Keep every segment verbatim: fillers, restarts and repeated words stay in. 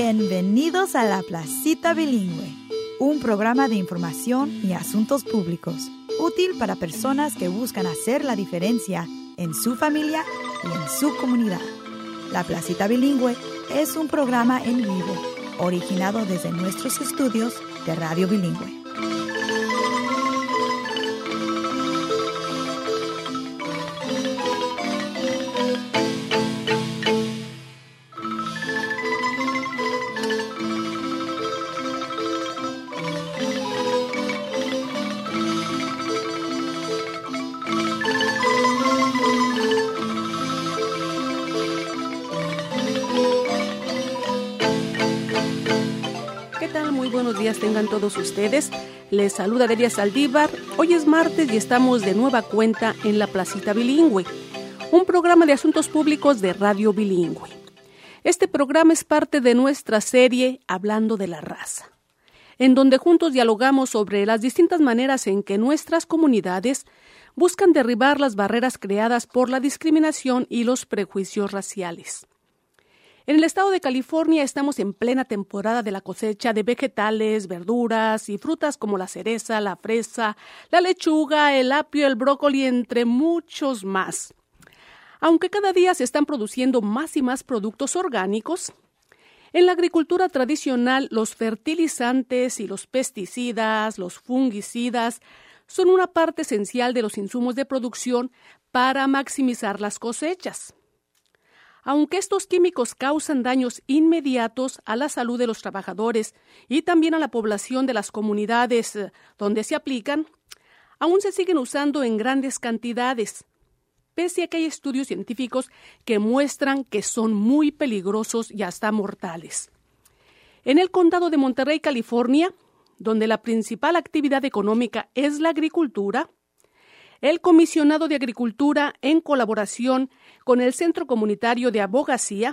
Bienvenidos a La Placita Bilingüe, un programa de información y asuntos públicos, útil para personas que buscan hacer la diferencia en su familia y en su comunidad. La Placita Bilingüe es un programa en vivo, originado desde nuestros estudios de Radio Bilingüe. Buenos días tengan todos ustedes. Les saluda Delia Saldívar. Hoy es martes y estamos de nueva cuenta en La Placita Bilingüe, un programa de asuntos públicos de Radio Bilingüe. Este programa es parte de nuestra serie Hablando de la Raza, en donde juntos dialogamos sobre las distintas maneras en que nuestras comunidades buscan derribar las barreras creadas por la discriminación y los prejuicios raciales. En el estado de California estamos en plena temporada de la cosecha de vegetales, verduras y frutas como la cereza, la fresa, la lechuga, el apio, el brócoli, entre muchos más. Aunque cada día se están produciendo más y más productos orgánicos, en la agricultura tradicional los fertilizantes y los pesticidas, los fungicidas, son una parte esencial de los insumos de producción para maximizar las cosechas. Aunque estos químicos causan daños inmediatos a la salud de los trabajadores y también a la población de las comunidades donde se aplican, aún se siguen usando en grandes cantidades, pese a que hay estudios científicos que muestran que son muy peligrosos y hasta mortales. En el condado de Monterrey, California, donde la principal actividad económica es la agricultura, el Comisionado de Agricultura, en colaboración con el Centro Comunitario de Abogacía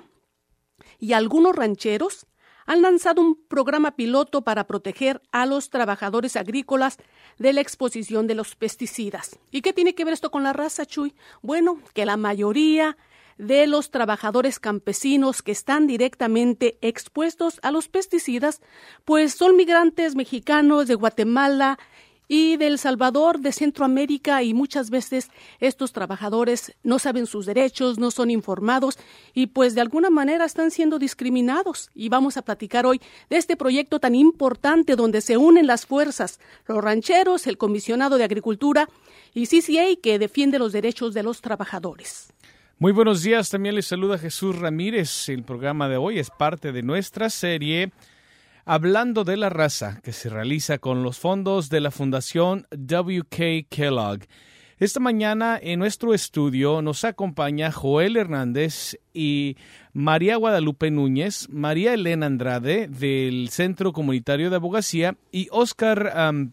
y algunos rancheros, han lanzado un programa piloto para proteger a los trabajadores agrícolas de la exposición de los pesticidas. ¿Y qué tiene que ver esto con la raza, Chuy? Bueno, que la mayoría de los trabajadores campesinos que están directamente expuestos a los pesticidas, pues son migrantes mexicanos de Guatemala y de El Salvador, de Centroamérica, y muchas veces estos trabajadores no saben sus derechos, no son informados y pues de alguna manera están siendo discriminados. Y vamos a platicar hoy de este proyecto tan importante donde se unen las fuerzas, los rancheros, el Comisionado de Agricultura y C C A, que defiende los derechos de los trabajadores. Muy buenos días, también les saluda Jesús Ramírez. El programa de hoy es parte de nuestra serie Hablando de la Raza, que se realiza con los fondos de la Fundación W K Kellogg. Esta mañana en nuestro estudio nos acompaña Joel Hernández y María Guadalupe Núñez, María Elena Andrade del Centro Comunitario de Abogacía y Oscar um,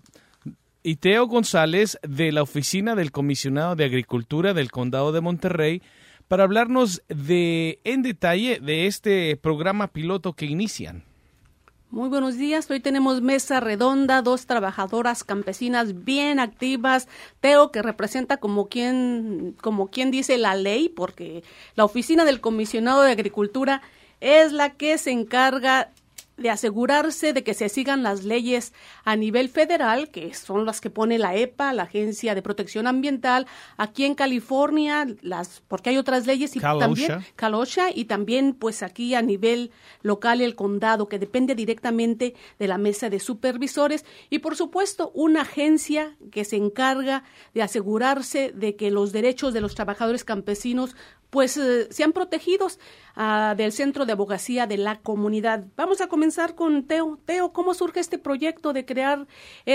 y Teo González de la Oficina del Comisionado de Agricultura del Condado de Monterrey para hablarnos de en detalle de este programa piloto que inician. Muy buenos días, hoy tenemos mesa redonda, dos trabajadoras campesinas bien activas, Teo, que representa como quien, como quien dice la ley, porque la oficina del Comisionado de Agricultura es la que se encarga de asegurarse de que se sigan las leyes a nivel federal, que son las que pone la E P A, la Agencia de Protección Ambiental, aquí en California, las porque hay otras leyes y Cal también Cal O S H A, y también pues aquí a nivel local el condado, que depende directamente de la mesa de supervisores, y por supuesto una agencia que se encarga de asegurarse de que los derechos de los trabajadores campesinos pues eh, sean protegidos uh, del Centro de Abogacía de la Comunidad. Vamos a comenzar con Teo. Teo, ¿cómo surge este proyecto de crear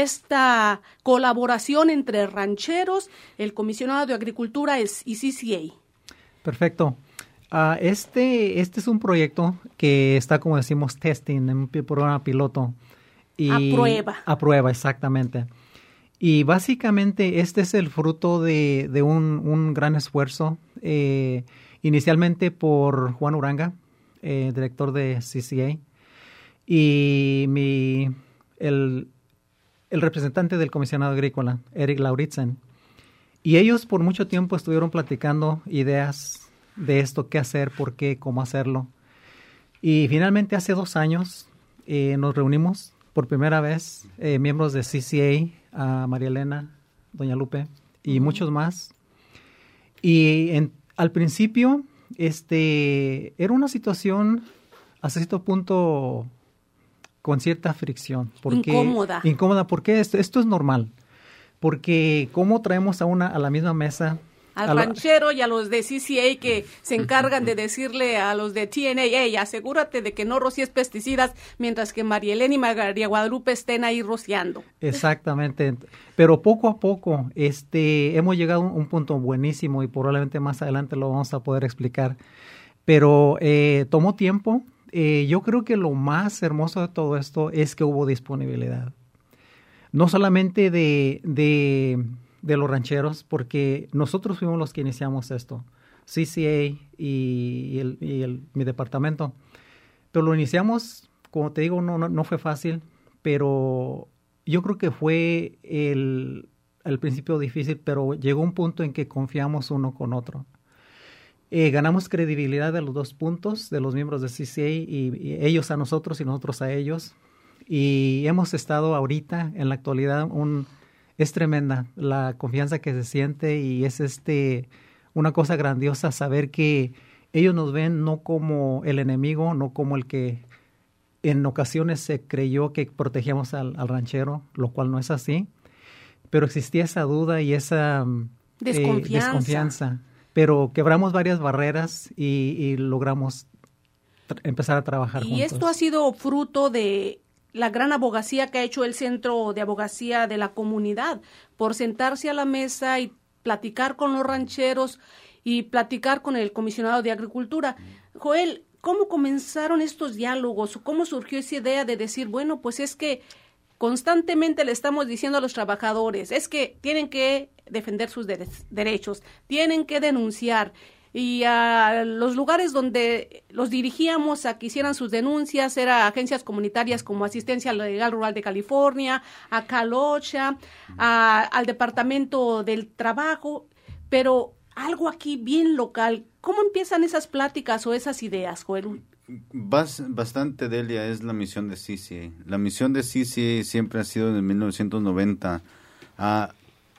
esta colaboración entre rancheros, el Comisionado de Agricultura y C C A? Perfecto. Uh, este, este es un proyecto que está, como decimos, testing, en un programa piloto. Y a prueba. A prueba, exactamente. Y básicamente este es el fruto de, de un, un gran esfuerzo, eh, inicialmente por Juan Uranga, eh, director de C C A, y mi, el, el representante del Comisionado Agrícola, Eric Lauritzen. Y ellos por mucho tiempo estuvieron platicando ideas de esto, qué hacer, por qué, cómo hacerlo. Y finalmente hace dos años eh, nos reunimos por primera vez, eh, miembros de C C A, a María Elena, doña Lupe y uh-huh. muchos más. Y en, al principio este, era una situación hasta cierto punto con cierta fricción. Porque, incómoda. Incómoda, porque esto, esto es normal. Porque cómo traemos a una a la misma mesa al ranchero y a los de C C A que se encargan de decirle a los de T N A, hey, asegúrate de que no rocíes pesticidas, mientras que María Elena y María Guadalupe estén ahí rociando. Exactamente, pero poco a poco este, hemos llegado a un punto buenísimo y probablemente más adelante lo vamos a poder explicar, pero eh, tomó tiempo. Eh, yo creo que lo más hermoso de todo esto es que hubo disponibilidad, no solamente de... de de los rancheros, porque nosotros fuimos los que iniciamos esto, C C A y, y, el, y el, mi departamento, pero lo iniciamos, como te digo, no, no, no fue fácil, pero yo creo que fue el, al principio difícil, pero llegó un punto en que confiamos uno con otro. Eh, ganamos credibilidad de los dos puntos, de los miembros de C C A, y, y ellos a nosotros y nosotros a ellos, y hemos estado ahorita, en la actualidad, un... Es tremenda la confianza que se siente y es este una cosa grandiosa saber que ellos nos ven no como el enemigo, no como el que en ocasiones se creyó que protegíamos al, al ranchero, lo cual no es así, pero existía esa duda y esa desconfianza. Eh, desconfianza. Pero quebramos varias barreras y, y logramos tra- empezar a trabajar y juntos. Y esto ha sido fruto de la gran abogacía que ha hecho el Centro de Abogacía de la Comunidad, por sentarse a la mesa y platicar con los rancheros y platicar con el comisionado de Agricultura. Joel, ¿cómo comenzaron estos diálogos? ¿Cómo surgió esa idea de decir, bueno, pues es que constantemente le estamos diciendo a los trabajadores, es que tienen que defender sus de- derechos, tienen que denunciar? Y a los lugares donde los dirigíamos a que hicieran sus denuncias era agencias comunitarias como Asistencia Legal Rural de California, a Calocha, a, al Departamento del Trabajo, pero algo aquí bien local. ¿Cómo empiezan esas pláticas o esas ideas, Joel? Bas, bastante, Delia, es la misión de C C A. La misión de C C A siempre ha sido desde mil novecientos noventa a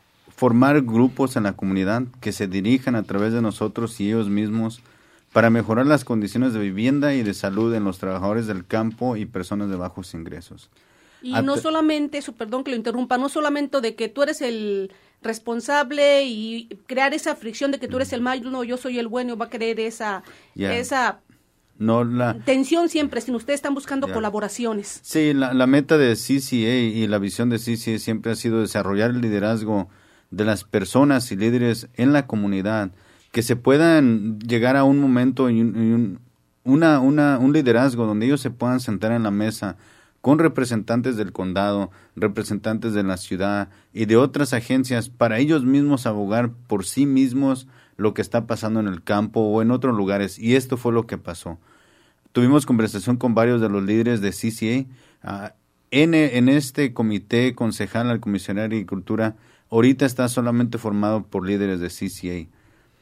formar grupos en la comunidad que se dirijan a través de nosotros y ellos mismos para mejorar las condiciones de vivienda y de salud en los trabajadores del campo y personas de bajos ingresos. Y At- no solamente, su perdón que lo interrumpa, no solamente de que tú eres el responsable y crear esa fricción de que tú eres el malo, no, yo soy el bueno, va a querer esa, yeah. esa no, la, tensión siempre, sino ustedes están buscando yeah. colaboraciones. Sí, la, la meta de C C A y la visión de C C A siempre ha sido desarrollar el liderazgo de las personas y líderes en la comunidad, que se puedan llegar a un momento y un, y un, una, una, un liderazgo donde ellos se puedan sentar en la mesa con representantes del condado, representantes de la ciudad y de otras agencias para ellos mismos abogar por sí mismos lo que está pasando en el campo o en otros lugares. Y esto fue lo que pasó. Tuvimos conversación con varios de los líderes de C C A. Uh, en, en este comité concejal al comisionado de Agricultura, ahorita está solamente formado por líderes de C C A.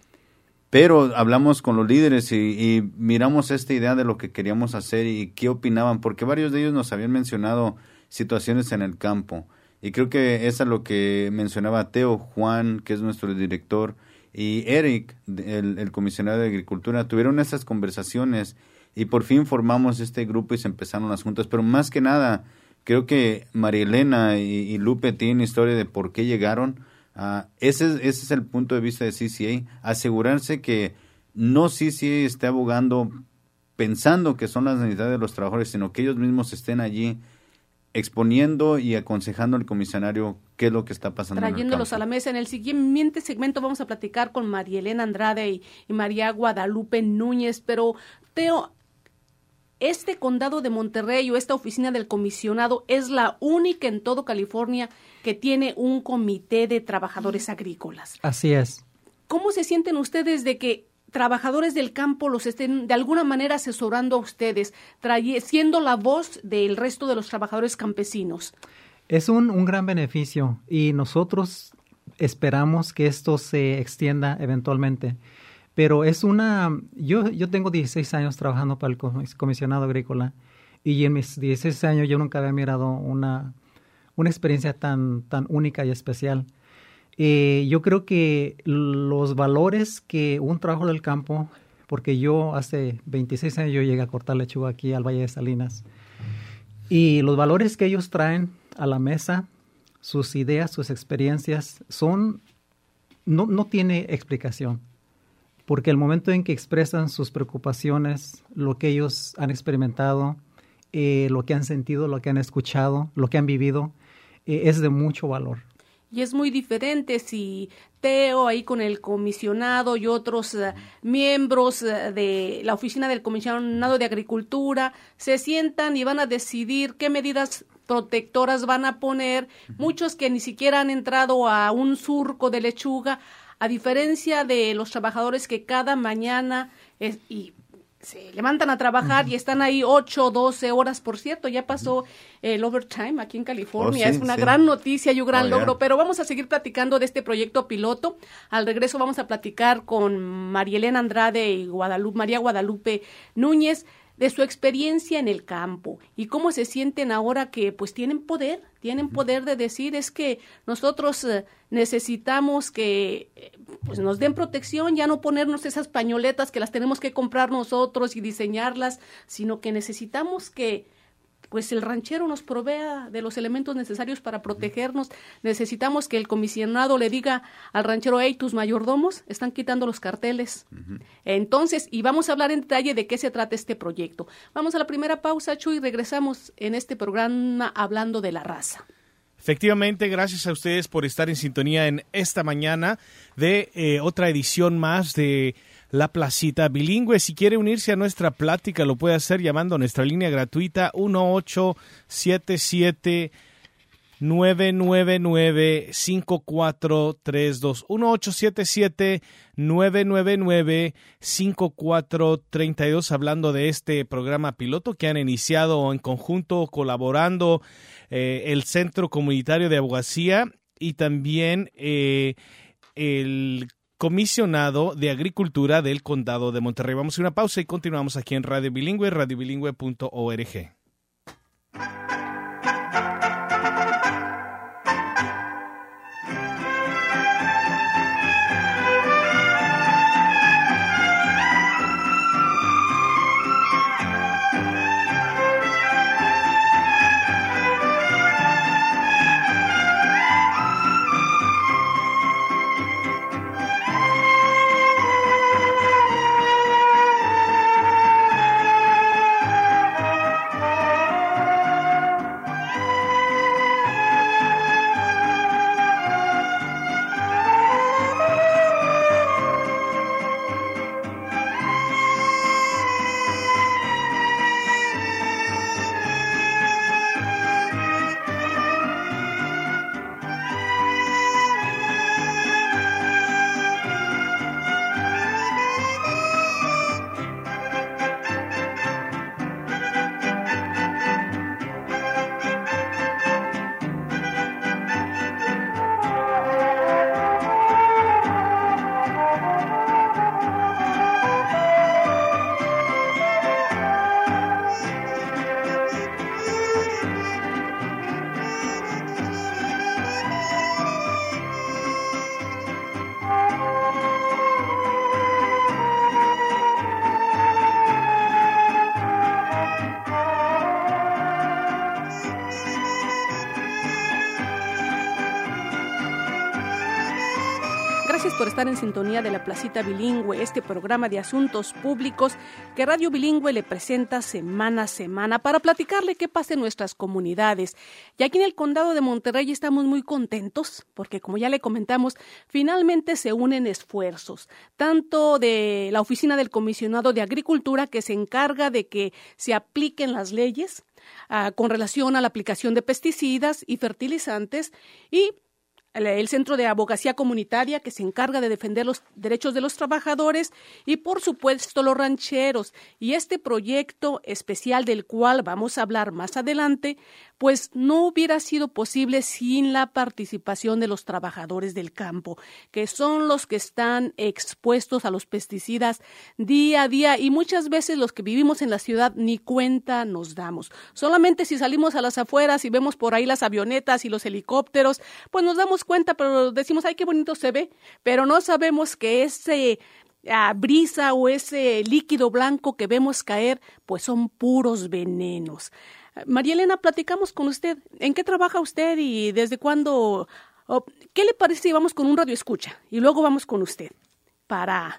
Pero hablamos con los líderes y, y miramos esta idea de lo que queríamos hacer y qué opinaban, porque varios de ellos nos habían mencionado situaciones en el campo. Y creo que eso es lo que mencionaba Teo, Juan, que es nuestro director, y Eric, el, el comisionado de Agricultura, tuvieron esas conversaciones y por fin formamos este grupo y se empezaron las juntas. Pero más que nada, creo que María Elena y, y Lupe tienen historia de por qué llegaron. Uh, ese, ese es el punto de vista de C C A, asegurarse que no C C A esté abogando pensando que son las necesidades de los trabajadores, sino que ellos mismos estén allí exponiendo y aconsejando al comisionario qué es lo que está pasando. Trayéndolos a la mesa. En el siguiente segmento vamos a platicar con María Elena Andrade y, y María Guadalupe Núñez, pero Teo, este condado de Monterrey o esta oficina del comisionado es la única en todo California que tiene un comité de trabajadores agrícolas. Así es. ¿Cómo se sienten ustedes de que trabajadores del campo los estén de alguna manera asesorando a ustedes, traye, siendo la voz del resto de los trabajadores campesinos? Es un, un gran beneficio y nosotros esperamos que esto se extienda eventualmente. Pero es una, yo, yo tengo dieciséis años trabajando para el comisionado agrícola y en mis dieciséis años yo nunca había mirado una, una experiencia tan, tan única y especial. Eh, yo creo que los valores que un trabajo del campo, porque yo hace veintiséis años yo llegué a cortar lechuga aquí al Valle de Salinas, y los valores que ellos traen a la mesa, sus ideas, sus experiencias, son, no, no tiene explicación. Porque el momento en que expresan sus preocupaciones, lo que ellos han experimentado, eh, lo que han sentido, lo que han escuchado, lo que han vivido, eh, es de mucho valor. Y es muy diferente si Teo ahí con el comisionado y otros uh, miembros uh, de la oficina del comisionado de Agricultura se sientan y van a decidir qué medidas protectoras van a poner, uh-huh. Muchos que ni siquiera han entrado a un surco de lechuga, a diferencia de los trabajadores que cada mañana es, y se levantan a trabajar uh-huh. y están ahí ocho, doce horas, por cierto, ya pasó el overtime aquí en California, oh, sí, es una sí. gran noticia y un gran oh, logro, yeah. Pero vamos a seguir platicando de este proyecto piloto. Al regreso vamos a platicar con Marielena Andrade y Guadalupe, María Guadalupe Núñez, de su experiencia en el campo y cómo se sienten ahora que pues tienen poder, tienen poder de decir es que nosotros eh, necesitamos que eh, pues nos den protección, ya no ponernos esas pañoletas que las tenemos que comprar nosotros y diseñarlas, sino que necesitamos que pues el ranchero nos provea de los elementos necesarios para protegernos. Necesitamos que el comisionado le diga al ranchero, hey, tus mayordomos están quitando los carteles. Uh-huh. Entonces, y vamos a hablar en detalle de qué se trata este proyecto. Vamos a la primera pausa, Chuy, y regresamos en este programa hablando de la raza. Efectivamente, gracias a ustedes por estar en sintonía en esta mañana de eh, otra edición más de La Placita Bilingüe. Si quiere unirse a nuestra plática, lo puede hacer llamando a nuestra línea gratuita uno ocho siete siete nueve nueve nueve cinco cuatro tres dos. uno ocho siete siete nueve nueve nueve cinco cuatro tres dos, hablando de este programa piloto que han iniciado en conjunto, colaborando eh, el Centro Comunitario de Abogacía y también eh, el comisionado de Agricultura del Condado de Monterrey. Vamos a una pausa y continuamos aquí en Radio Bilingüe, radio bilingüe punto org. Por estar en sintonía de La Placita Bilingüe, este programa de asuntos públicos que Radio Bilingüe le presenta semana a semana para platicarle qué pasa en nuestras comunidades. Y aquí en el Condado de Monterrey estamos muy contentos porque, como ya le comentamos, finalmente se unen esfuerzos, tanto de la Oficina del Comisionado de Agricultura, que se encarga de que se apliquen las leyes uh, con relación a la aplicación de pesticidas y fertilizantes, y el Centro de Abogacía Comunitaria, que se encarga de defender los derechos de los trabajadores, y por supuesto los rancheros. Y este proyecto especial del cual vamos a hablar más adelante, pues no hubiera sido posible sin la participación de los trabajadores del campo, que son los que están expuestos a los pesticidas día a día, y muchas veces los que vivimos en la ciudad ni cuenta nos damos. Solamente si salimos a las afueras y vemos por ahí las avionetas y los helicópteros, pues nos damos cuenta, pero decimos, ay, qué bonito se ve, pero no sabemos que ese a brisa o ese líquido blanco que vemos caer, pues son puros venenos. María Elena, platicamos con usted. ¿En qué trabaja usted y desde cuándo? Oh, ¿qué le parece si vamos con un radio escucha y luego vamos con usted para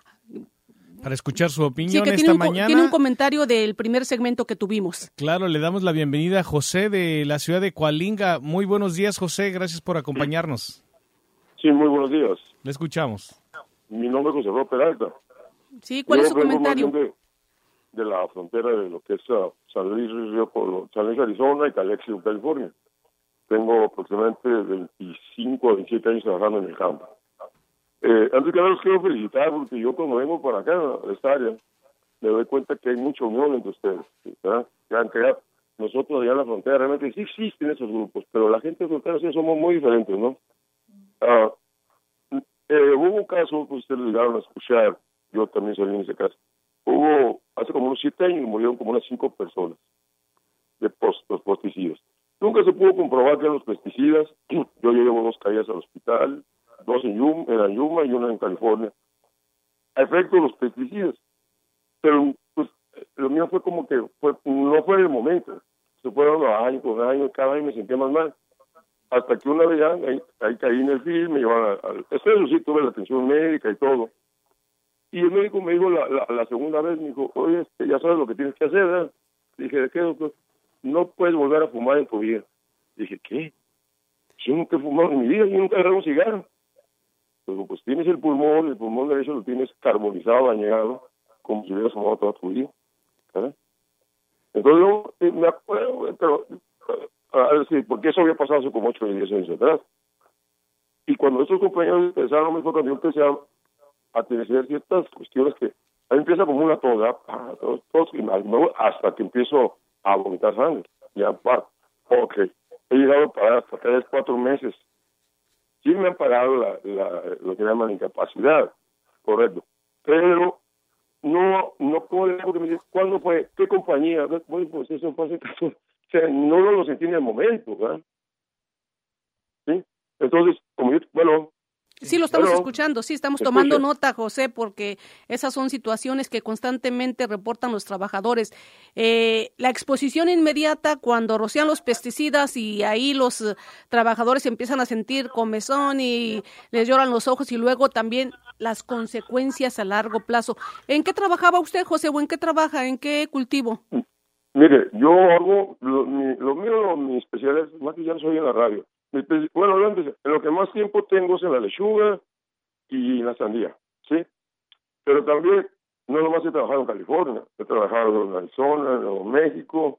para escuchar su opinión sí, que esta tiene un, mañana? Tiene un comentario del primer segmento que tuvimos. Claro, le damos la bienvenida a José de la ciudad de Coalinga. Muy buenos días, José. Gracias por acompañarnos. Sí, muy buenos días. Le escuchamos. Mi nombre es José Roberto Peralta. Sí, ¿cuál Yo es su comentario? De, de la frontera de lo que es uh, San Luis, Río, San Luis, Arizona y Calexico, California. Tengo aproximadamente veinticinco a veintisiete años trabajando en el campo. Eh, antes que nada los quiero felicitar porque yo cuando vengo para acá, a esta área, me doy cuenta que hay mucha unión entre ustedes, ¿verdad? Que han creado, nosotros allá en la frontera realmente sí existen esos grupos, pero la gente de frontera sí somos muy diferentes, ¿no? Ah, eh, hubo un caso que ustedes llegaron a escuchar, yo también salí en ese caso. Hubo, hace como unos siete años, murieron como unas cinco personas de post, los pesticidas. Nunca se pudo comprobar que eran los pesticidas. Yo llevo dos caídas al hospital, dos en Yuma, en Yuma y una en California, a efecto de los pesticidas. Pero pues lo mío fue como que fue, no fue en el momento. Se fueron año con año, cada año me sentía más mal. Hasta que una vez ya, ahí, ahí caí en el film, me llevaron al... Eso sí, tuve la atención médica y todo. Y el médico me dijo la, la, la segunda vez, me dijo, oye, este, ya sabes lo que tienes que hacer, ¿verdad? Dije, ¿de qué, doctor? No puedes volver a fumar en tu vida. Dije, ¿qué? Yo nunca he fumado en mi vida, yo nunca he agarrado un cigarro. Pero pues tienes el pulmón, el pulmón derecho lo tienes carbonizado, dañado, como si hubieras fumado toda tu vida. ¿Verdad? Entonces yo eh, me acuerdo, pero... a decir, porque eso había pasado hace como ocho o diez años atrás. Y cuando estos compañeros empezaron, me fue cuando yo empecé a, a tener ciertas cuestiones que a mí empieza como una toda, todos, todos, hasta que empiezo a vomitar sangre. Ya, pa, ok, he llegado a parar hasta tres, cuatro meses. Sí me han parado la, la, lo que llaman incapacidad, correcto. Pero no, no puedo, porque me dicen, ¿cuándo fue? ¿Qué compañía? Bueno, pues eso fue hace caso. O sea, no lo sentí en el momento, ¿verdad? ¿Sí? Entonces, como yo, bueno... Sí, lo estamos bueno, escuchando, sí, estamos escucha. tomando nota, José, porque esas son situaciones que constantemente reportan los trabajadores. Eh, la exposición inmediata cuando rocian los pesticidas y ahí los uh, trabajadores empiezan a sentir comezón y les lloran los ojos, y luego también las consecuencias a largo plazo. ¿En qué trabajaba usted, José, o en qué trabaja, en qué cultivo? Mire, yo hago, lo, mi, lo mío, mi especialidad, más que ya no soy en la radio. Mi, bueno, lo que más tiempo tengo es en la lechuga y en la sandía, ¿sí? Pero también, no nomás he trabajado en California, he trabajado en Arizona, en Nuevo México,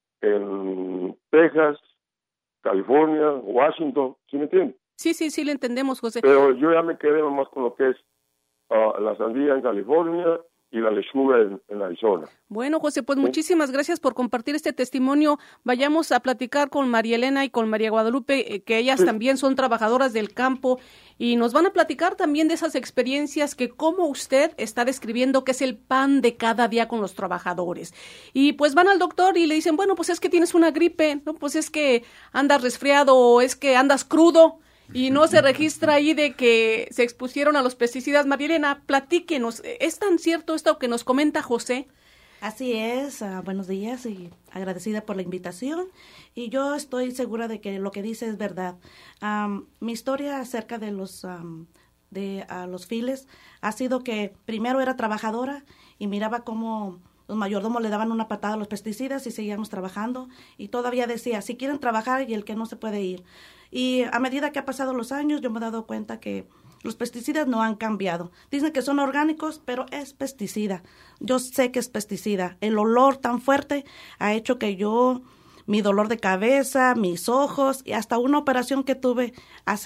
en Texas, California, Washington, ¿sí me entiendes? Sí, sí, sí, le entendemos, José. Pero yo ya me quedé nomás con lo que es uh, la sandía en California y la lechuga en, en Arizona. Bueno, José, pues ¿sí? Muchísimas gracias por compartir este testimonio. Vayamos a platicar con María Elena y con María Guadalupe, eh, que ellas sí. también son trabajadoras del campo, y nos van a platicar también de esas experiencias que como usted está describiendo, que es el pan de cada día con los trabajadores. Y pues van al doctor y le dicen, bueno, pues es que tienes una gripe, no, pues es que andas resfriado o es que andas crudo. Y no se registra ahí de que se expusieron a los pesticidas. María Elena, platíquenos, ¿es tan cierto esto que nos comenta José? Así es, uh, buenos días y agradecida por la invitación. Y yo estoy segura de que lo que dice es verdad. Um, mi historia acerca de los um, de uh, los files ha sido que primero era trabajadora y miraba cómo los mayordomos le daban una patada a los pesticidas y seguíamos trabajando. Y todavía decía, si quieren trabajar y el que no se puede ir. Y a medida que ha pasado los años, yo me he dado cuenta que los pesticidas no han cambiado. Dicen que son orgánicos, pero es pesticida. Yo sé que es pesticida. El olor tan fuerte ha hecho que yo, mi dolor de cabeza, mis ojos y hasta una operación que tuve hace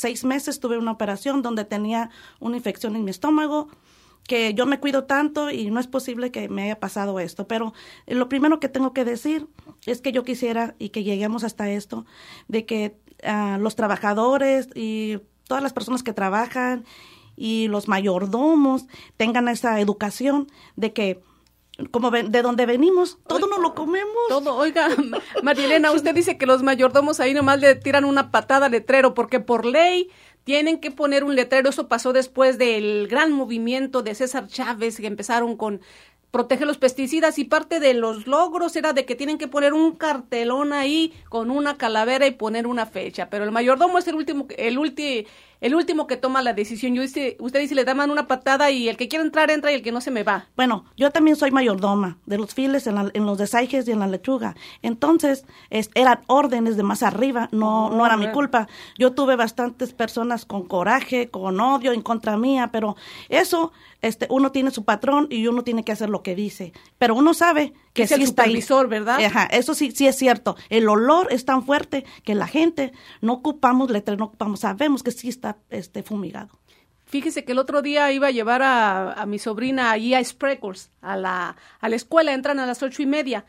seis meses tuve una operación donde tenía una infección en mi estómago, que yo me cuido tanto y no es posible que me haya pasado esto. Pero lo primero que tengo que decir es que yo quisiera, y que lleguemos hasta esto, de que uh, los trabajadores y todas las personas que trabajan y los mayordomos tengan esa educación de que como ven, de donde venimos, todo nos lo comemos. Todo, oiga, María Elena, usted dice que los mayordomos ahí nomás le tiran una patada al letrero, porque por ley tienen que poner un letrero. Eso pasó después del gran movimiento de César Chávez, que empezaron con proteger los pesticidas, y parte de los logros era de que tienen que poner un cartelón ahí con una calavera y poner una fecha, pero el mayordomo es el último, el último, el último que toma la decisión. Yo dice, usted dice, le dan una patada y el que quiere entrar entra y el que no se me va. Bueno, yo también soy mayordoma de los files en, la, en los desajes y en la lechuga. Entonces, es, eran órdenes de más arriba, no, oh, no era mi culpa. Yo tuve bastantes personas con coraje, con odio en contra mía, pero eso, este, uno tiene su patrón y uno tiene que hacer lo que dice. Pero uno sabe que es sí el está supervisor, ahí. ¿Verdad? Ajá, eso sí, sí es cierto. El olor es tan fuerte que la gente no ocupamos letras, no ocupamos, sabemos que sí está este fumigado. Fíjese que el otro día iba a llevar a, a mi sobrina allí a Spreckles, a la, a la escuela, entran a las ocho y media,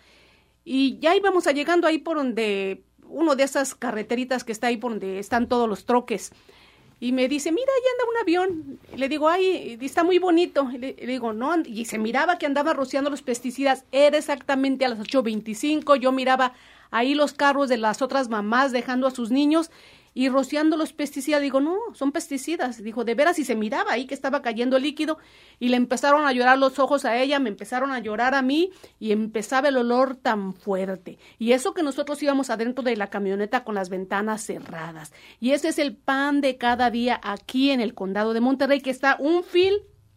y ya íbamos a llegando ahí por donde, uno de esas carreteritas que está ahí por donde están todos los troques, y me dice, mira, ahí anda un avión. Le digo, ay, está muy bonito. Le, le digo, no, y se miraba que andaba rociando los pesticidas. Era exactamente a las ocho veinticinco, yo miraba ahí los carros de las otras mamás dejando a sus niños y rociando los pesticidas. Digo, no, son pesticidas. Dijo, de veras, y se miraba ahí que estaba cayendo el líquido, y le empezaron a llorar los ojos a ella, me empezaron a llorar a mí, y empezaba el olor tan fuerte. Y eso que nosotros íbamos adentro de la camioneta con las ventanas cerradas. Y ese es el pan de cada día aquí en el condado de Monterrey, que está un fil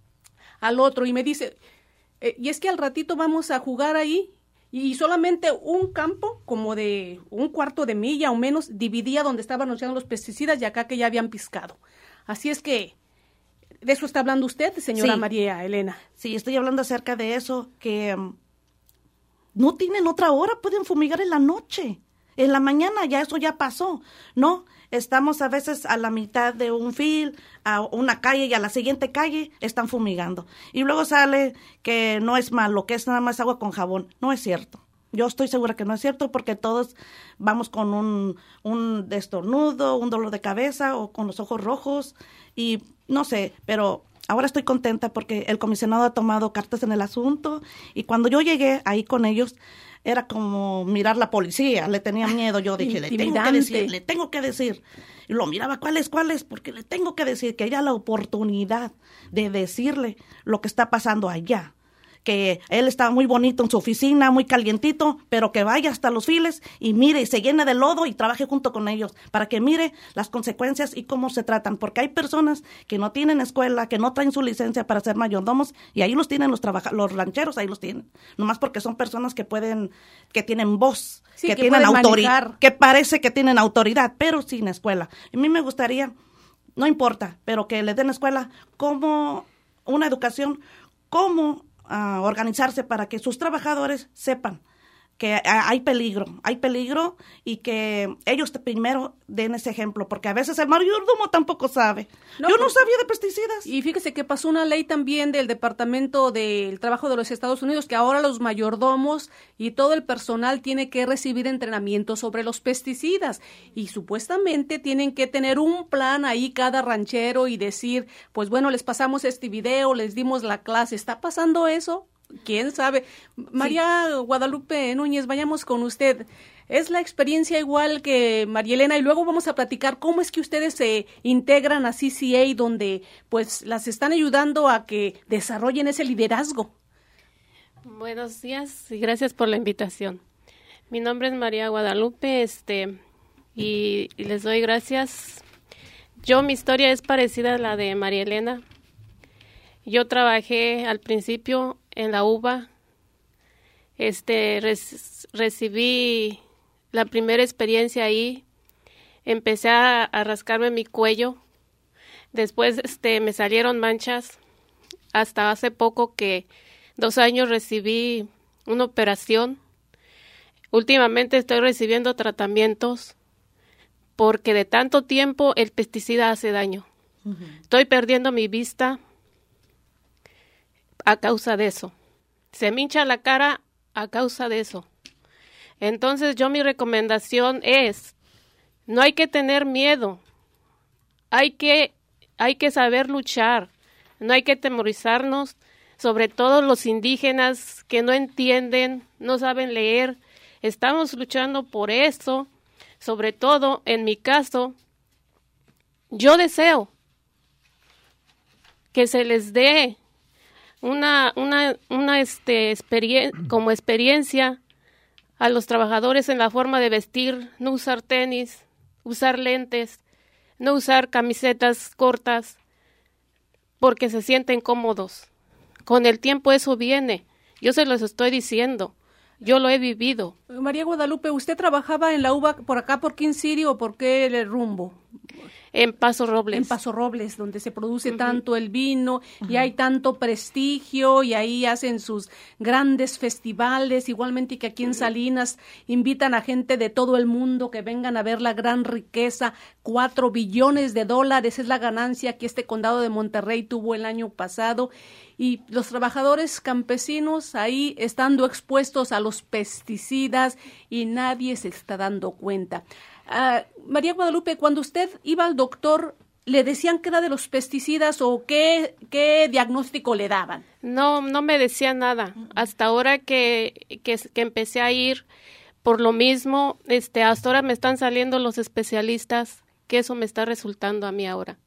al otro. Y me dice, eh, y es que al ratito vamos a jugar ahí, y solamente un campo, como de un cuarto de milla o menos, dividía donde estaban rociando los pesticidas y acá que ya habían piscado. Así es que, ¿de eso está hablando usted, señora Sí. María Elena? Sí, estoy hablando acerca de eso, que um, no tienen otra hora, pueden fumigar en la noche. En la mañana ya eso ya pasó, ¿no? Estamos a veces a la mitad de un fil, a una calle, y a la siguiente calle están fumigando. Y luego sale que no es malo, que es nada más agua con jabón. No es cierto. Yo estoy segura que no es cierto, porque todos vamos con un, un estornudo, un dolor de cabeza o con los ojos rojos, y no sé, pero ahora estoy contenta porque el comisionado ha tomado cartas en el asunto, y cuando yo llegué ahí con ellos, era como mirar la policía, le tenía miedo. Yo dije, le tengo que decir, le tengo que decir. Y lo miraba, ¿cuál es, cuál es? Porque le tengo que decir, que haya la oportunidad de decirle lo que está pasando allá. Que él estaba muy bonito en su oficina, muy calientito, pero que vaya hasta los files y mire y se llene de lodo y trabaje junto con ellos para que mire las consecuencias y cómo se tratan. Porque hay personas que no tienen escuela, que no traen su licencia para ser mayordomos, y ahí los tienen los trabaja los rancheros, ahí los tienen. Nomás porque son personas que pueden, que tienen voz, sí, que, que tienen autoridad, que parece que tienen autoridad, pero sin escuela. A mí me gustaría, no importa, pero que le den escuela como una educación, como a organizarse para que sus trabajadores sepan que hay peligro, hay peligro, y que ellos primero den ese ejemplo, porque a veces el mayordomo tampoco sabe. No, Yo no sabía de pesticidas. Y fíjese que pasó una ley también del Departamento del Trabajo de los Estados Unidos, que ahora los mayordomos y todo el personal tiene que recibir entrenamiento sobre los pesticidas, y supuestamente tienen que tener un plan ahí cada ranchero y decir, pues bueno, les pasamos este video, les dimos la clase. ¿Está pasando eso? ¿Quién sabe? María sí. Guadalupe Núñez, vayamos con usted. ¿Es la experiencia igual que María Elena? Y luego vamos a platicar cómo es que ustedes se integran a C C A, donde pues las están ayudando a que desarrollen ese liderazgo. Buenos días y gracias por la invitación. Mi nombre es María Guadalupe, este, y, y les doy gracias. Yo, mi historia es parecida a la de María Elena. Yo trabajé al principio en la U V A, este, res, recibí la primera experiencia ahí, empecé a, a rascarme mi cuello, después este, me salieron manchas, hasta hace poco que dos años recibí una operación, últimamente estoy recibiendo tratamientos, porque de tanto tiempo el pesticida hace daño. Uh-huh. Estoy perdiendo mi vista a causa de eso. Se me hincha la cara a causa de eso. Entonces yo mi recomendación es, no hay que tener miedo, hay que, hay que saber luchar, no hay que temorizarnos, sobre todo los indígenas que no entienden, no saben leer. Estamos luchando por eso, sobre todo en mi caso, yo deseo que se les dé una, una, una este, experien- como experiencia a los trabajadores en la forma de vestir, no usar tenis, usar lentes, no usar camisetas cortas, porque se sienten cómodos. Con el tiempo eso viene, yo se los estoy diciendo, yo lo he vivido. María Guadalupe, ¿usted trabajaba en la U B A por acá, por King City o por qué rumbo? En Paso Robles. En Paso Robles, donde se produce uh-huh. tanto el vino uh-huh. y hay tanto prestigio y ahí hacen sus grandes festivales, igualmente que aquí en Salinas invitan a gente de todo el mundo que vengan a ver la gran riqueza. Cuatro billones de dólares es la ganancia que este condado de Monterrey tuvo el año pasado. Y los trabajadores campesinos ahí estando expuestos a los pesticidas y nadie se está dando cuenta. Uh, María Guadalupe, cuando usted iba al doctor, ¿le decían qué era de los pesticidas o qué, qué diagnóstico le daban? No, no me decían nada. Hasta ahora que, que, que empecé a ir por lo mismo, este, hasta ahora me están saliendo los especialistas, que eso me está resultando a mí ahora.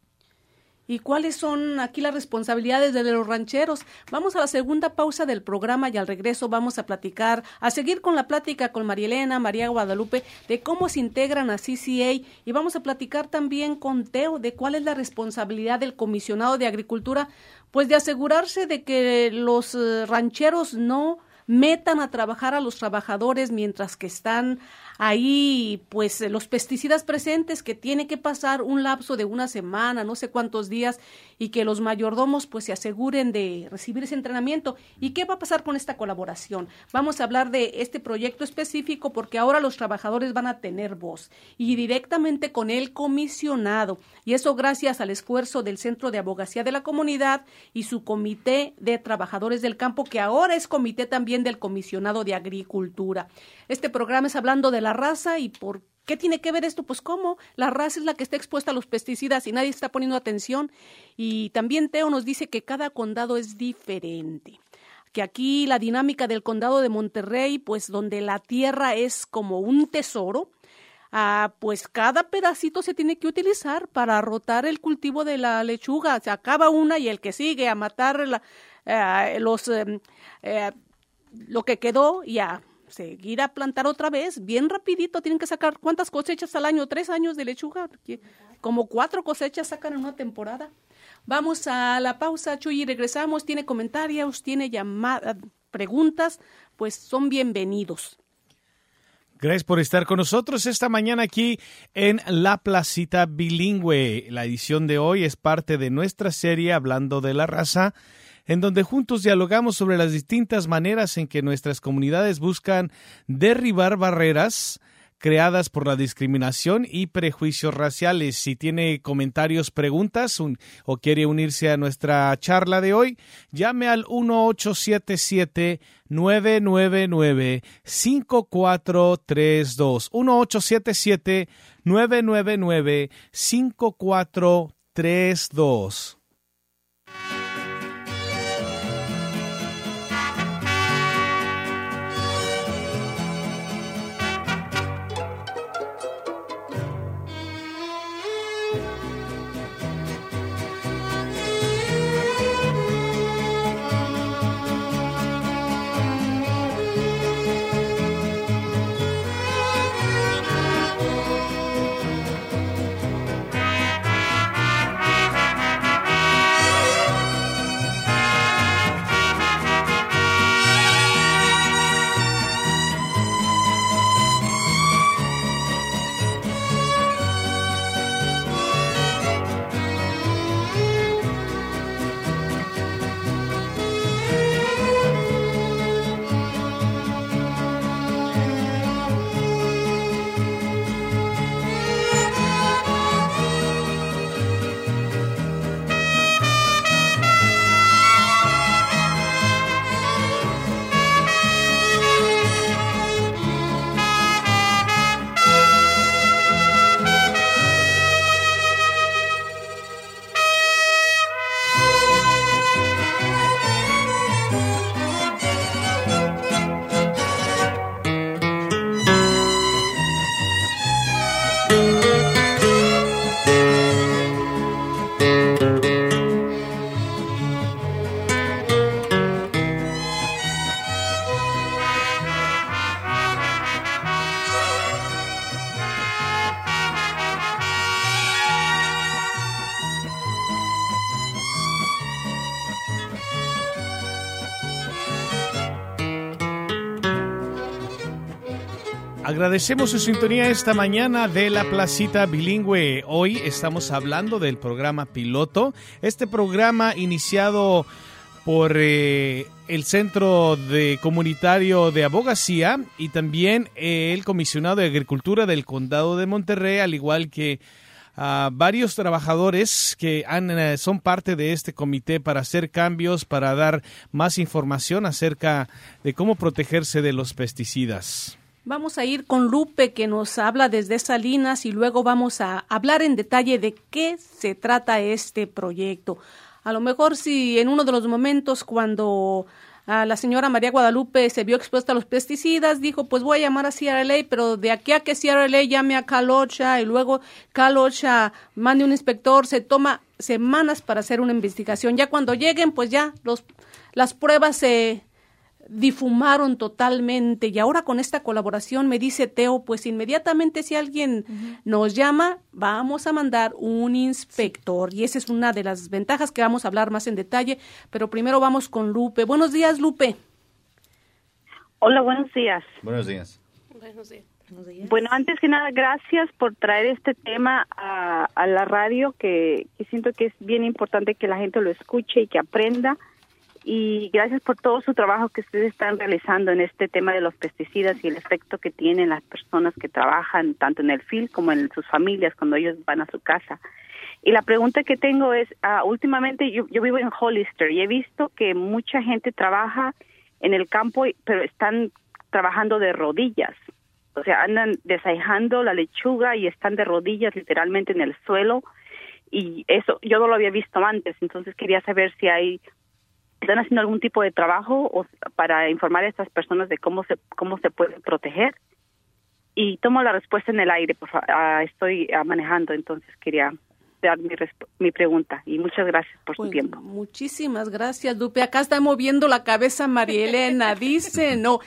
¿Y cuáles son aquí las responsabilidades de los rancheros? Vamos a la segunda pausa del programa y al regreso vamos a platicar, a seguir con la plática con María Elena, María Guadalupe, de cómo se integran a C C A y vamos a platicar también con Teo de cuál es la responsabilidad del comisionado de Agricultura, pues de asegurarse de que los uh, rancheros no metan a trabajar a los trabajadores mientras que están ahí, pues los pesticidas presentes, que tiene que pasar un lapso de una semana, no sé cuántos días, y que los mayordomos pues se aseguren de recibir ese entrenamiento. ¿Y qué va a pasar con esta colaboración? Vamos a hablar de este proyecto específico porque ahora los trabajadores van a tener voz y directamente con el comisionado, y eso gracias al esfuerzo del Centro de Abogacía de la Comunidad y su Comité de Trabajadores del Campo, que ahora es comité también del Comisionado de Agricultura. Este programa es hablando de la raza. ¿Y por qué tiene que ver esto? Pues cómo la raza es la que está expuesta a los pesticidas y nadie está poniendo atención. Y también Teo nos dice que cada condado es diferente, que aquí la dinámica del condado de Monterrey, pues donde la tierra es como un tesoro, ah, pues cada pedacito se tiene que utilizar para rotar el cultivo de la lechuga. Se acaba una y el que sigue a matar la, eh, los eh, eh, lo que quedó y a seguir a plantar otra vez, bien rapidito. Tienen que sacar, ¿cuántas cosechas al año? ¿Tres años de lechuga? Como cuatro cosechas sacan en una temporada. Vamos a la pausa, Chuy, y regresamos. Tiene comentarios, tiene llamadas, preguntas, pues son bienvenidos. Gracias por estar con nosotros esta mañana aquí en La Placita Bilingüe. La edición de hoy es parte de nuestra serie Hablando de la Raza, en donde juntos dialogamos sobre las distintas maneras en que nuestras comunidades buscan derribar barreras creadas por la discriminación y prejuicios raciales. Si tiene comentarios, preguntas un, o quiere unirse a nuestra charla de hoy, llame al uno ocho siete siete, nueve nueve nueve, cinco cuatro tres dos. uno ocho siete siete, nueve nueve nueve, cinco cuatro tres dos. Agradecemos su sintonía esta mañana de la Placita Bilingüe. Hoy estamos hablando del programa piloto. Este programa iniciado por eh, el Centro de Comunitario de Abogacía y también eh, el Comisionado de Agricultura del Condado de Monterrey, al igual que uh, varios trabajadores que han, uh, son parte de este comité para hacer cambios, para dar más información acerca de cómo protegerse de los pesticidas. Vamos a ir con Lupe, que nos habla desde Salinas, y luego vamos a hablar en detalle de qué se trata este proyecto. A lo mejor si en uno de los momentos cuando a la señora María Guadalupe se vio expuesta a los pesticidas, dijo, pues voy a llamar a C R L A, pero de aquí a que C R L A llame a Cal OSHA y luego Cal OSHA mande un inspector, se toma semanas para hacer una investigación. Ya cuando lleguen, pues ya los las pruebas se difumaron totalmente, y ahora con esta colaboración me dice Teo, pues inmediatamente si alguien uh-huh. nos llama, vamos a mandar un inspector, y esa es una de las ventajas que vamos a hablar más en detalle, pero primero vamos con Lupe. Buenos días, Lupe. Hola, buenos días. Buenos días. Buenos días. Bueno, antes que nada, gracias por traer este tema a, a la radio, que, que siento que es bien importante que la gente lo escuche y que aprenda. Y gracias por todo su trabajo que ustedes están realizando en este tema de los pesticidas y el efecto que tienen las personas que trabajan tanto en el field como en sus familias cuando ellos van a su casa. Y la pregunta que tengo es, uh, últimamente yo, yo vivo en Hollister y he visto que mucha gente trabaja en el campo, pero están trabajando de rodillas. O sea, andan desahijando la lechuga y están de rodillas literalmente en el suelo. Y eso yo no lo había visto antes, entonces quería saber si hay... ¿Están haciendo algún tipo de trabajo o para informar a estas personas de cómo se cómo se pueden proteger? Y tomo la respuesta en el aire, por favor. Uh, estoy uh, manejando, entonces quería dar mi, resp- mi pregunta. Y muchas gracias por pues, su tiempo. Muchísimas gracias, Lupe. Acá está moviendo la cabeza María Elena. Dice, no,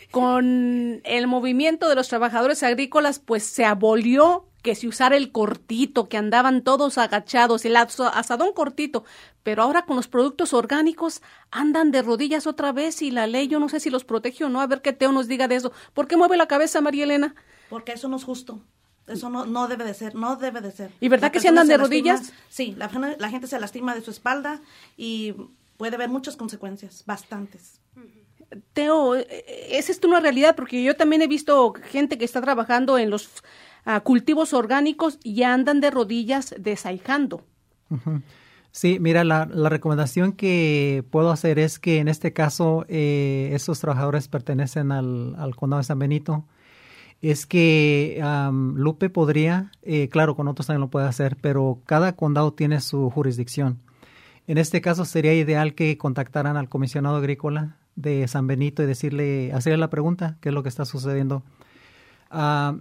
con el movimiento de los trabajadores agrícolas, pues se abolió que se usara el cortito, que andaban todos agachados, el asadón cortito, pero ahora con los productos orgánicos andan de rodillas otra vez y la ley yo no sé si los protege o no. A ver qué Teo nos diga de eso. ¿Por qué mueve la cabeza María Elena? Porque eso no es justo. Eso no no debe de ser, no debe de ser. ¿Y verdad la que se andan de lastima, rodillas? Sí, la, la gente se lastima de su espalda y puede haber muchas consecuencias, bastantes. Teo, ¿esa es una realidad? Porque yo también he visto gente que está trabajando en los uh, cultivos orgánicos y andan de rodillas desahijando. Uh-huh. Sí, mira, la, la recomendación que puedo hacer es que en este caso eh, esos trabajadores pertenecen al, al condado de San Benito. Es que um, Lupe podría, eh, claro, con otros también lo puede hacer, pero cada condado tiene su jurisdicción. En este caso sería ideal que contactaran al comisionado agrícola de San Benito y decirle, hacerle la pregunta, qué es lo que está sucediendo. Uh,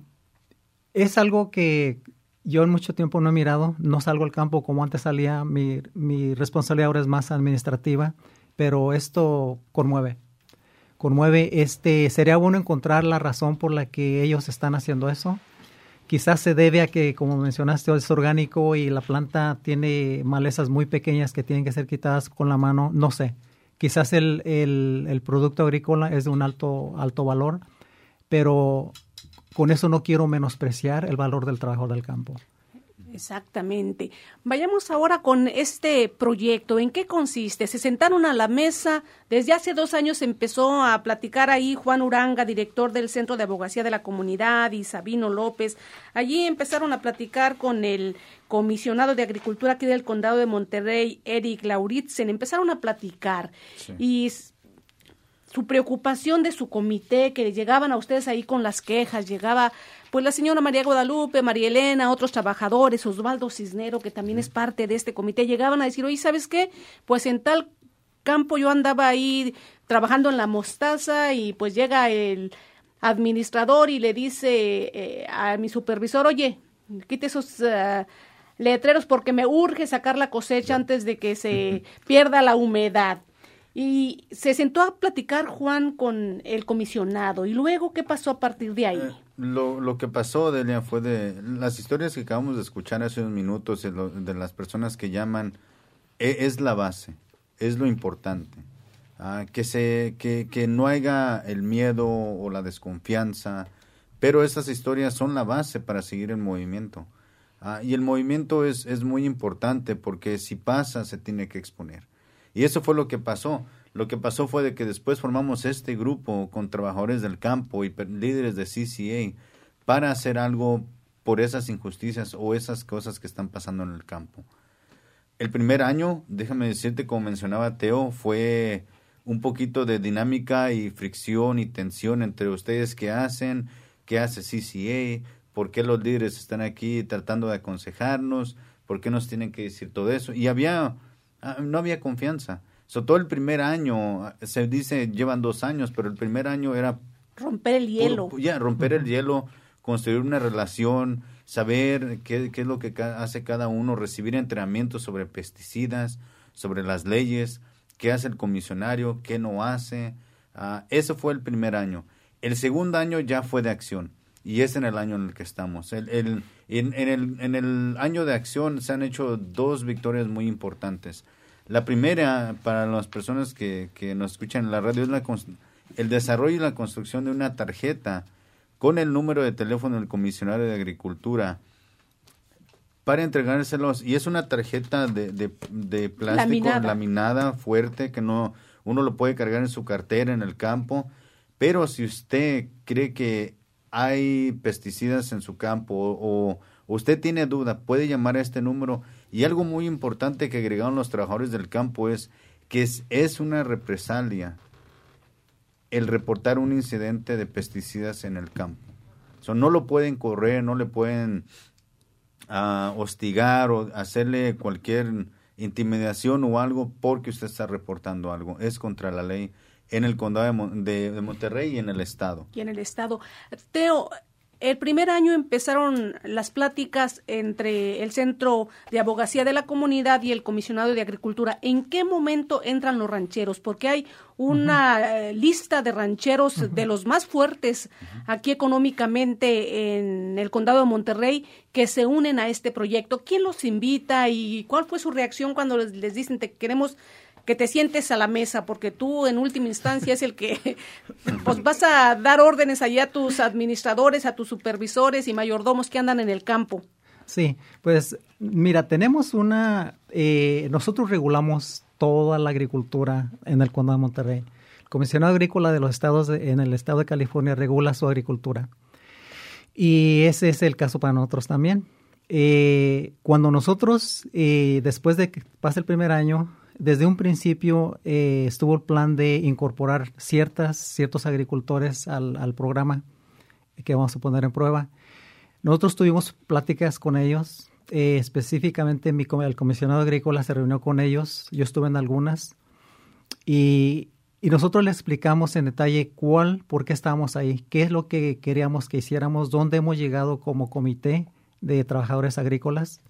es algo que yo en mucho tiempo no he mirado, no salgo al campo como antes salía, mi, mi responsabilidad ahora es más administrativa, pero esto conmueve. Conmueve, este, sería bueno encontrar la razón por la que ellos están haciendo eso. Quizás se debe a que, como mencionaste, es orgánico y la planta tiene malezas muy pequeñas que tienen que ser quitadas con la mano, no sé. Quizás el, el, el producto agrícola es de un alto, alto valor, pero con eso no quiero menospreciar el valor del trabajo del campo. Exactamente. Vayamos ahora con este proyecto. ¿En qué consiste? Se sentaron a la mesa. Desde hace dos años empezó a platicar ahí Juan Uranga, director del Centro de Abogacía de la Comunidad, y Sabino López. Allí empezaron a platicar con el comisionado de Agricultura aquí del Condado de Monterrey, Eric Lauritzen. Empezaron a platicar. Sí. Y su preocupación de su comité, que llegaban a ustedes ahí con las quejas, llegaba pues la señora María Guadalupe, María Elena, otros trabajadores, Osvaldo Cisnero, que también es parte de este comité, llegaban a decir, oye, ¿sabes qué? Pues en tal campo yo andaba ahí trabajando en la mostaza y pues llega el administrador y le dice eh, a mi supervisor, oye, quite esos uh, letreros porque me urge sacar la cosecha antes de que se pierda la humedad. Y se sentó a platicar Juan con el comisionado. ¿Y luego qué pasó a partir de ahí? Eh, lo, lo que pasó, Delia, fue de las historias que acabamos de escuchar hace unos minutos de, lo, de las personas que llaman, e, es la base, es lo importante. Ah, que, se, que, que no haya el miedo o la desconfianza, pero esas historias son la base para seguir el movimiento. Ah, y el movimiento es, es muy importante porque si pasa se tiene que exponer. Y eso fue lo que pasó. Lo que pasó fue de que después formamos este grupo con trabajadores del campo y líderes de C C A para hacer algo por esas injusticias o esas cosas que están pasando en el campo. El primer año, déjame decirte, como mencionaba Teo, fue un poquito de dinámica y fricción y tensión entre ustedes. ¿Qué hacen? ¿Qué hace C C A? ¿Por qué los líderes están aquí tratando de aconsejarnos? ¿Por qué nos tienen que decir todo eso? Y había, no había confianza. So, todo el primer año, se dice, llevan dos años, pero el primer año era... Romper el hielo. Puro, ya, romper el hielo, construir una relación, saber qué, qué es lo que ca- hace cada uno, recibir entrenamientos sobre pesticidas, sobre las leyes, qué hace el comisionario, qué no hace. Uh, eso fue el primer año. El segundo año ya fue de acción, y es en el año en el que estamos. El, el, en, en, el, en el año de acción se han hecho dos victorias muy importantes. La primera, para las personas que, que nos escuchan en la radio, es la, el desarrollo y la construcción de una tarjeta con el número de teléfono del comisionario de Agricultura para entregárselos. Y es una tarjeta de, de, de plástico laminada. laminada, fuerte, que no uno lo puede cargar en su cartera en el campo. Pero si usted cree que hay pesticidas en su campo o, o usted tiene duda, puede llamar a este número. Y algo muy importante que agregaron los trabajadores del campo es que es, es una represalia el reportar un incidente de pesticidas en el campo. O sea, no lo pueden correr, no le pueden uh, hostigar o hacerle cualquier intimidación o algo porque usted está reportando algo. Es contra la ley en el condado de, Mon- de, de Monterrey y en el estado. Y en el estado. Teo, el primer año empezaron las pláticas entre el Centro de Abogacía de la Comunidad y el Comisionado de Agricultura. ¿En qué momento entran los rancheros? Porque hay una uh-huh. lista de rancheros uh-huh. de los más fuertes uh-huh. aquí económicamente en el condado de Monterrey que se unen a este proyecto. ¿Quién los invita y cuál fue su reacción cuando les, les dicen te queremos que te sientes a la mesa, porque tú en última instancia es el que pues vas a dar órdenes allá a tus administradores, a tus supervisores y mayordomos que andan en el campo? Sí, pues mira, tenemos una, eh, nosotros regulamos toda la agricultura en el condado de Monterrey. El comisionado agrícola de los estados de, en el estado de California regula su agricultura. Y ese es el caso para nosotros también. Eh, cuando nosotros, eh, después de que pase el primer año, desde un principio eh, estuvo el plan de incorporar ciertas, ciertos agricultores al, al programa que vamos a poner en prueba. Nosotros tuvimos pláticas con ellos, eh, específicamente mi, el comisionado agrícola se reunió con ellos, yo estuve en algunas, y, y nosotros les explicamos en detalle cuál, por qué estábamos ahí, qué es lo que queríamos que hiciéramos, dónde hemos llegado como comité de trabajadores agrícolas.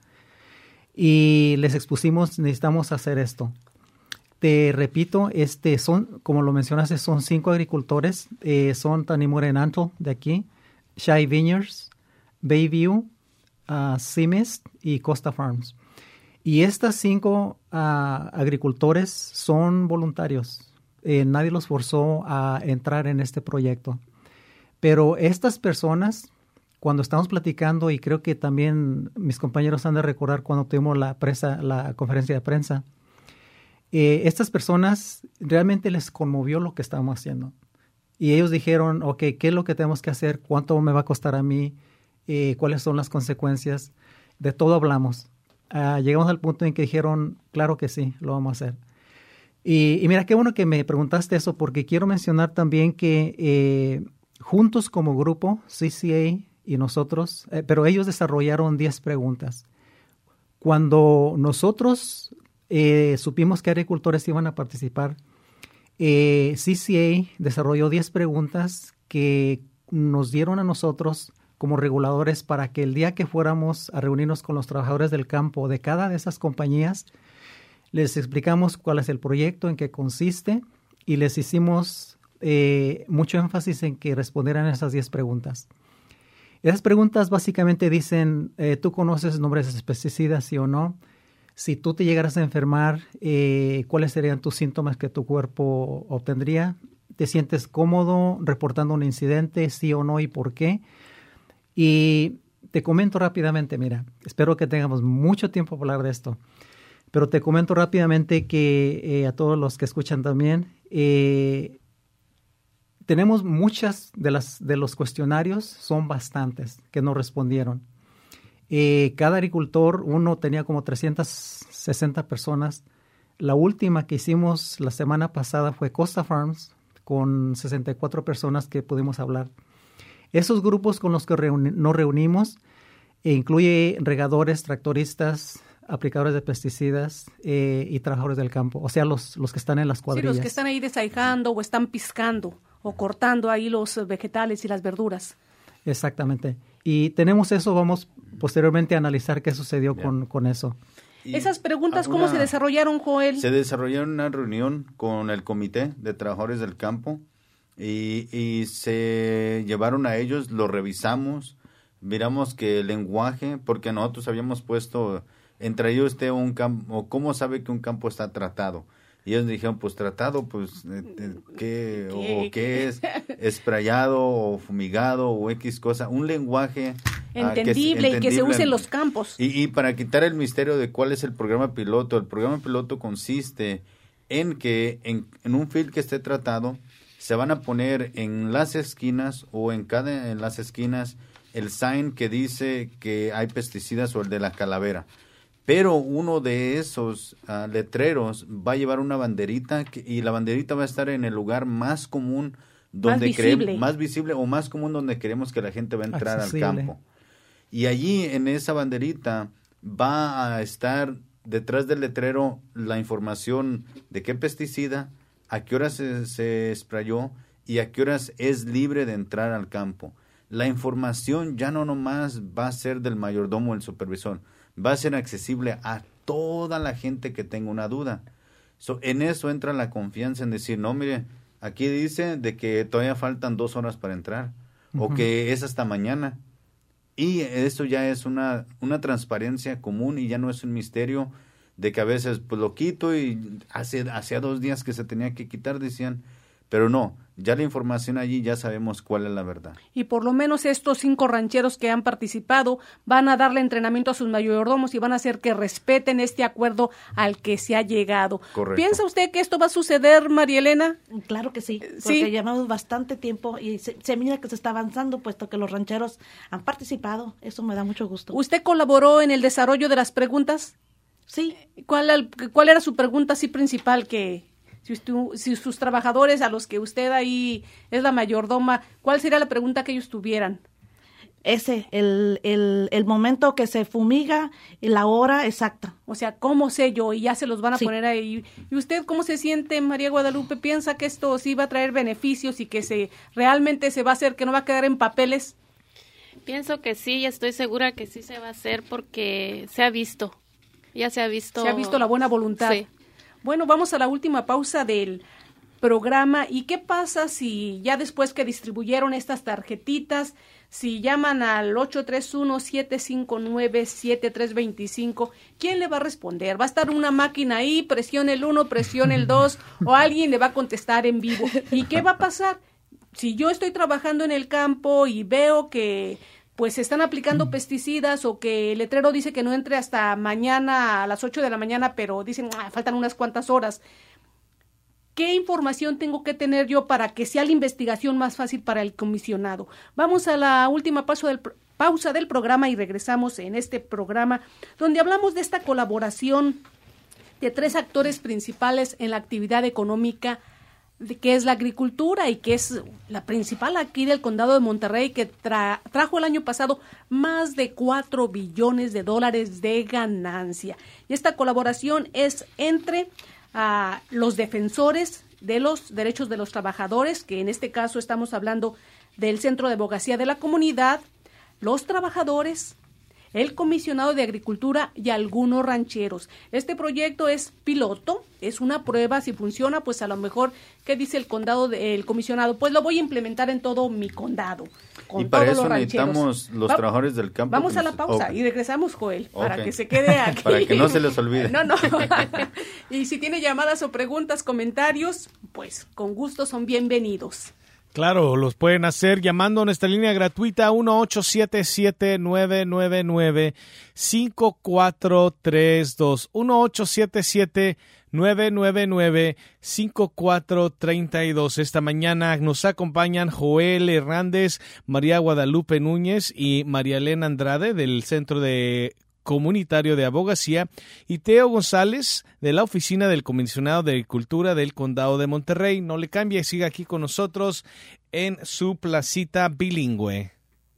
Y les expusimos, necesitamos hacer esto. Te repito, este son, como lo mencionaste, son cinco agricultores. Eh, son Tanimura Nanto de aquí, Shai Vineyards, Bayview, uh, Seamist y Costa Farms. Y estas cinco uh, agricultores son voluntarios. Eh, nadie los forzó a entrar en este proyecto. Pero estas personas, cuando estamos platicando, y creo que también mis compañeros han de recordar cuando tuvimos la, presa, la conferencia de prensa, eh, estas personas realmente les conmovió lo que estábamos haciendo. Y ellos dijeron, ok, ¿qué es lo que tenemos que hacer? ¿Cuánto me va a costar a mí? Eh, ¿Cuáles son las consecuencias? De todo hablamos. Uh, llegamos al punto en que dijeron, claro que sí, lo vamos a hacer. Y, y mira, qué bueno que me preguntaste eso, porque quiero mencionar también que eh, juntos como grupo, C C A y nosotros, eh, pero ellos desarrollaron diez preguntas. Cuando nosotros eh, supimos que agricultores iban a participar, eh, C C A desarrolló diez preguntas que nos dieron a nosotros como reguladores para que el día que fuéramos a reunirnos con los trabajadores del campo de cada de esas compañías, les explicamos cuál es el proyecto, en qué consiste, y les hicimos eh, mucho énfasis en que respondieran esas diez preguntas. Esas preguntas básicamente dicen, eh, ¿tú conoces nombres de pesticidas, sí o no? Si tú te llegaras a enfermar, eh, ¿cuáles serían tus síntomas que tu cuerpo obtendría? te sientes cómodo reportando un incidente, sí o no y por qué. Y te comento rápidamente, mira, espero que tengamos mucho tiempo para hablar de esto, pero te comento rápidamente que eh, a todos los que escuchan también, eh, tenemos muchas de las de los cuestionarios, son bastantes que nos respondieron. Eh, cada agricultor, uno tenía como trescientas sesenta personas. La última que hicimos la semana pasada fue Costa Farms, con sesenta y cuatro personas que pudimos hablar. Esos grupos con los que reuni- nos reunimos eh, incluye regadores, tractoristas, aplicadores de pesticidas eh, y trabajadores del campo, o sea, los, los que están en las cuadrillas. Sí, los que están ahí desahijando o están piscando o cortando ahí los vegetales y las verduras. Exactamente. Y tenemos eso, vamos posteriormente a analizar qué sucedió yeah. con, con eso. Y Esas preguntas, ¿cómo una, se desarrollaron, Joel? Se desarrollaron una reunión con el Comité de Trabajadores del Campo y, y se llevaron a ellos, lo revisamos, miramos que el lenguaje, porque nosotros habíamos puesto entre ellos este un campo, ¿cómo sabe que un campo está tratado? Y ellos dijeron, pues tratado, pues, ¿qué, ¿Qué? o qué es? ¿Esprayado o fumigado o X cosa? Un lenguaje entendible, uh, que, y que se use en los campos. Y, y para quitar el misterio de cuál es el programa piloto, el programa piloto consiste en que en, en un field que esté tratado, se van a poner en las esquinas o en cada en las esquinas el sign que dice que hay pesticidas o el de la calavera. Pero uno de esos uh, letreros va a llevar una banderita que, y la banderita va a estar en el lugar más común, donde más visible. Queremos, más visible o más común donde queremos que la gente va a entrar accesible. Al campo. Y allí en esa banderita va a estar detrás del letrero la información de qué pesticida, a qué horas se, se sprayó y a qué horas es libre de entrar al campo. La información ya no nomás va a ser del mayordomo o el supervisor, va a ser accesible a toda la gente que tenga una duda. So, en eso entra la confianza en decir, no, mire, aquí dice de que todavía faltan dos horas para entrar, uh-huh. o que es hasta mañana. Y eso ya es una, una transparencia común y ya no es un misterio de que a veces pues lo quito y hace, hacía dos días que se tenía que quitar, decían, pero no, ya la información allí ya sabemos cuál es la verdad. Y por lo menos estos cinco rancheros que han participado van a darle entrenamiento a sus mayordomos y van a hacer que respeten este acuerdo al que se ha llegado. Correcto. ¿Piensa usted que esto va a suceder, María Elena? Claro que sí, porque ¿Sí? llevamos bastante tiempo y se, se mira que se está avanzando, puesto que los rancheros han participado. Eso me da mucho gusto. ¿Usted colaboró en el desarrollo de las preguntas? Sí. ¿Cuál, cuál era su pregunta así principal que... Si, usted, si sus trabajadores a los que usted ahí es la mayordoma, ¿cuál sería la pregunta que ellos tuvieran? Ese, el, el, el momento que se fumiga y la hora exacta. O sea, ¿cómo sé yo? Y ya se los van a sí. poner ahí. ¿Y usted cómo se siente, María Guadalupe? ¿Piensa que esto sí va a traer beneficios y que se realmente se va a hacer, que no va a quedar en papeles? Pienso que sí, y estoy segura que sí se va a hacer porque se ha visto. Ya se ha visto. Se ha visto la buena voluntad. Sí. Bueno, vamos a la última pausa del programa. ¿Y qué pasa si ya después que distribuyeron estas tarjetitas, si llaman al ocho tres uno, siete cinco nueve, siete tres dos cinco, ¿quién le va a responder? ¿Va a estar una máquina ahí, presione el uno, presione el dos, o alguien le va a contestar en vivo? ¿Y qué va a pasar? Si yo estoy trabajando en el campo y veo que pues se están aplicando pesticidas o que el letrero dice que no entre hasta mañana a las ocho de la mañana, pero dicen, ah, faltan unas cuantas horas. ¿Qué información tengo que tener yo para que sea la investigación más fácil para el comisionado? Vamos a la última paso del, pausa del programa y regresamos en este programa donde hablamos de esta colaboración de tres actores principales en la actividad económica, de que es la agricultura y que es la principal aquí del condado de Monterrey, que tra- trajo el año pasado más de cuatro billones de dólares de ganancia. Y esta colaboración es entre uh, los defensores de los derechos de los trabajadores, que en este caso estamos hablando del Centro de Abogacía de la Comunidad, los trabajadores, el comisionado de Agricultura y algunos rancheros. Este proyecto es piloto, es una prueba, si funciona, pues a lo mejor, ¿qué dice el condado, de, el comisionado? Pues lo voy a implementar en todo mi condado, con y para todos eso los rancheros. necesitamos los Va, trabajadores del campo. Vamos a la nos, pausa okay. y regresamos, Joel, okay. para que se quede aquí. Para que no se les olvide. No, no. Y si tiene llamadas o preguntas, comentarios, pues con gusto son bienvenidos. Claro, los pueden hacer llamando a nuestra línea gratuita uno ocho siete siete, nueve nueve nueve, cinco cuatro tres dos. uno ocho siete siete, nueve nueve nueve, cinco cuatro tres dos. Esta mañana nos acompañan Joel Hernández, María Guadalupe Núñez y María Elena Andrade del Centro de Comunitario de Abogacía y Teo González de la Oficina del Comisionado de Agricultura del Condado de Monterrey. No le cambie y siga aquí con nosotros en su placita bilingüe.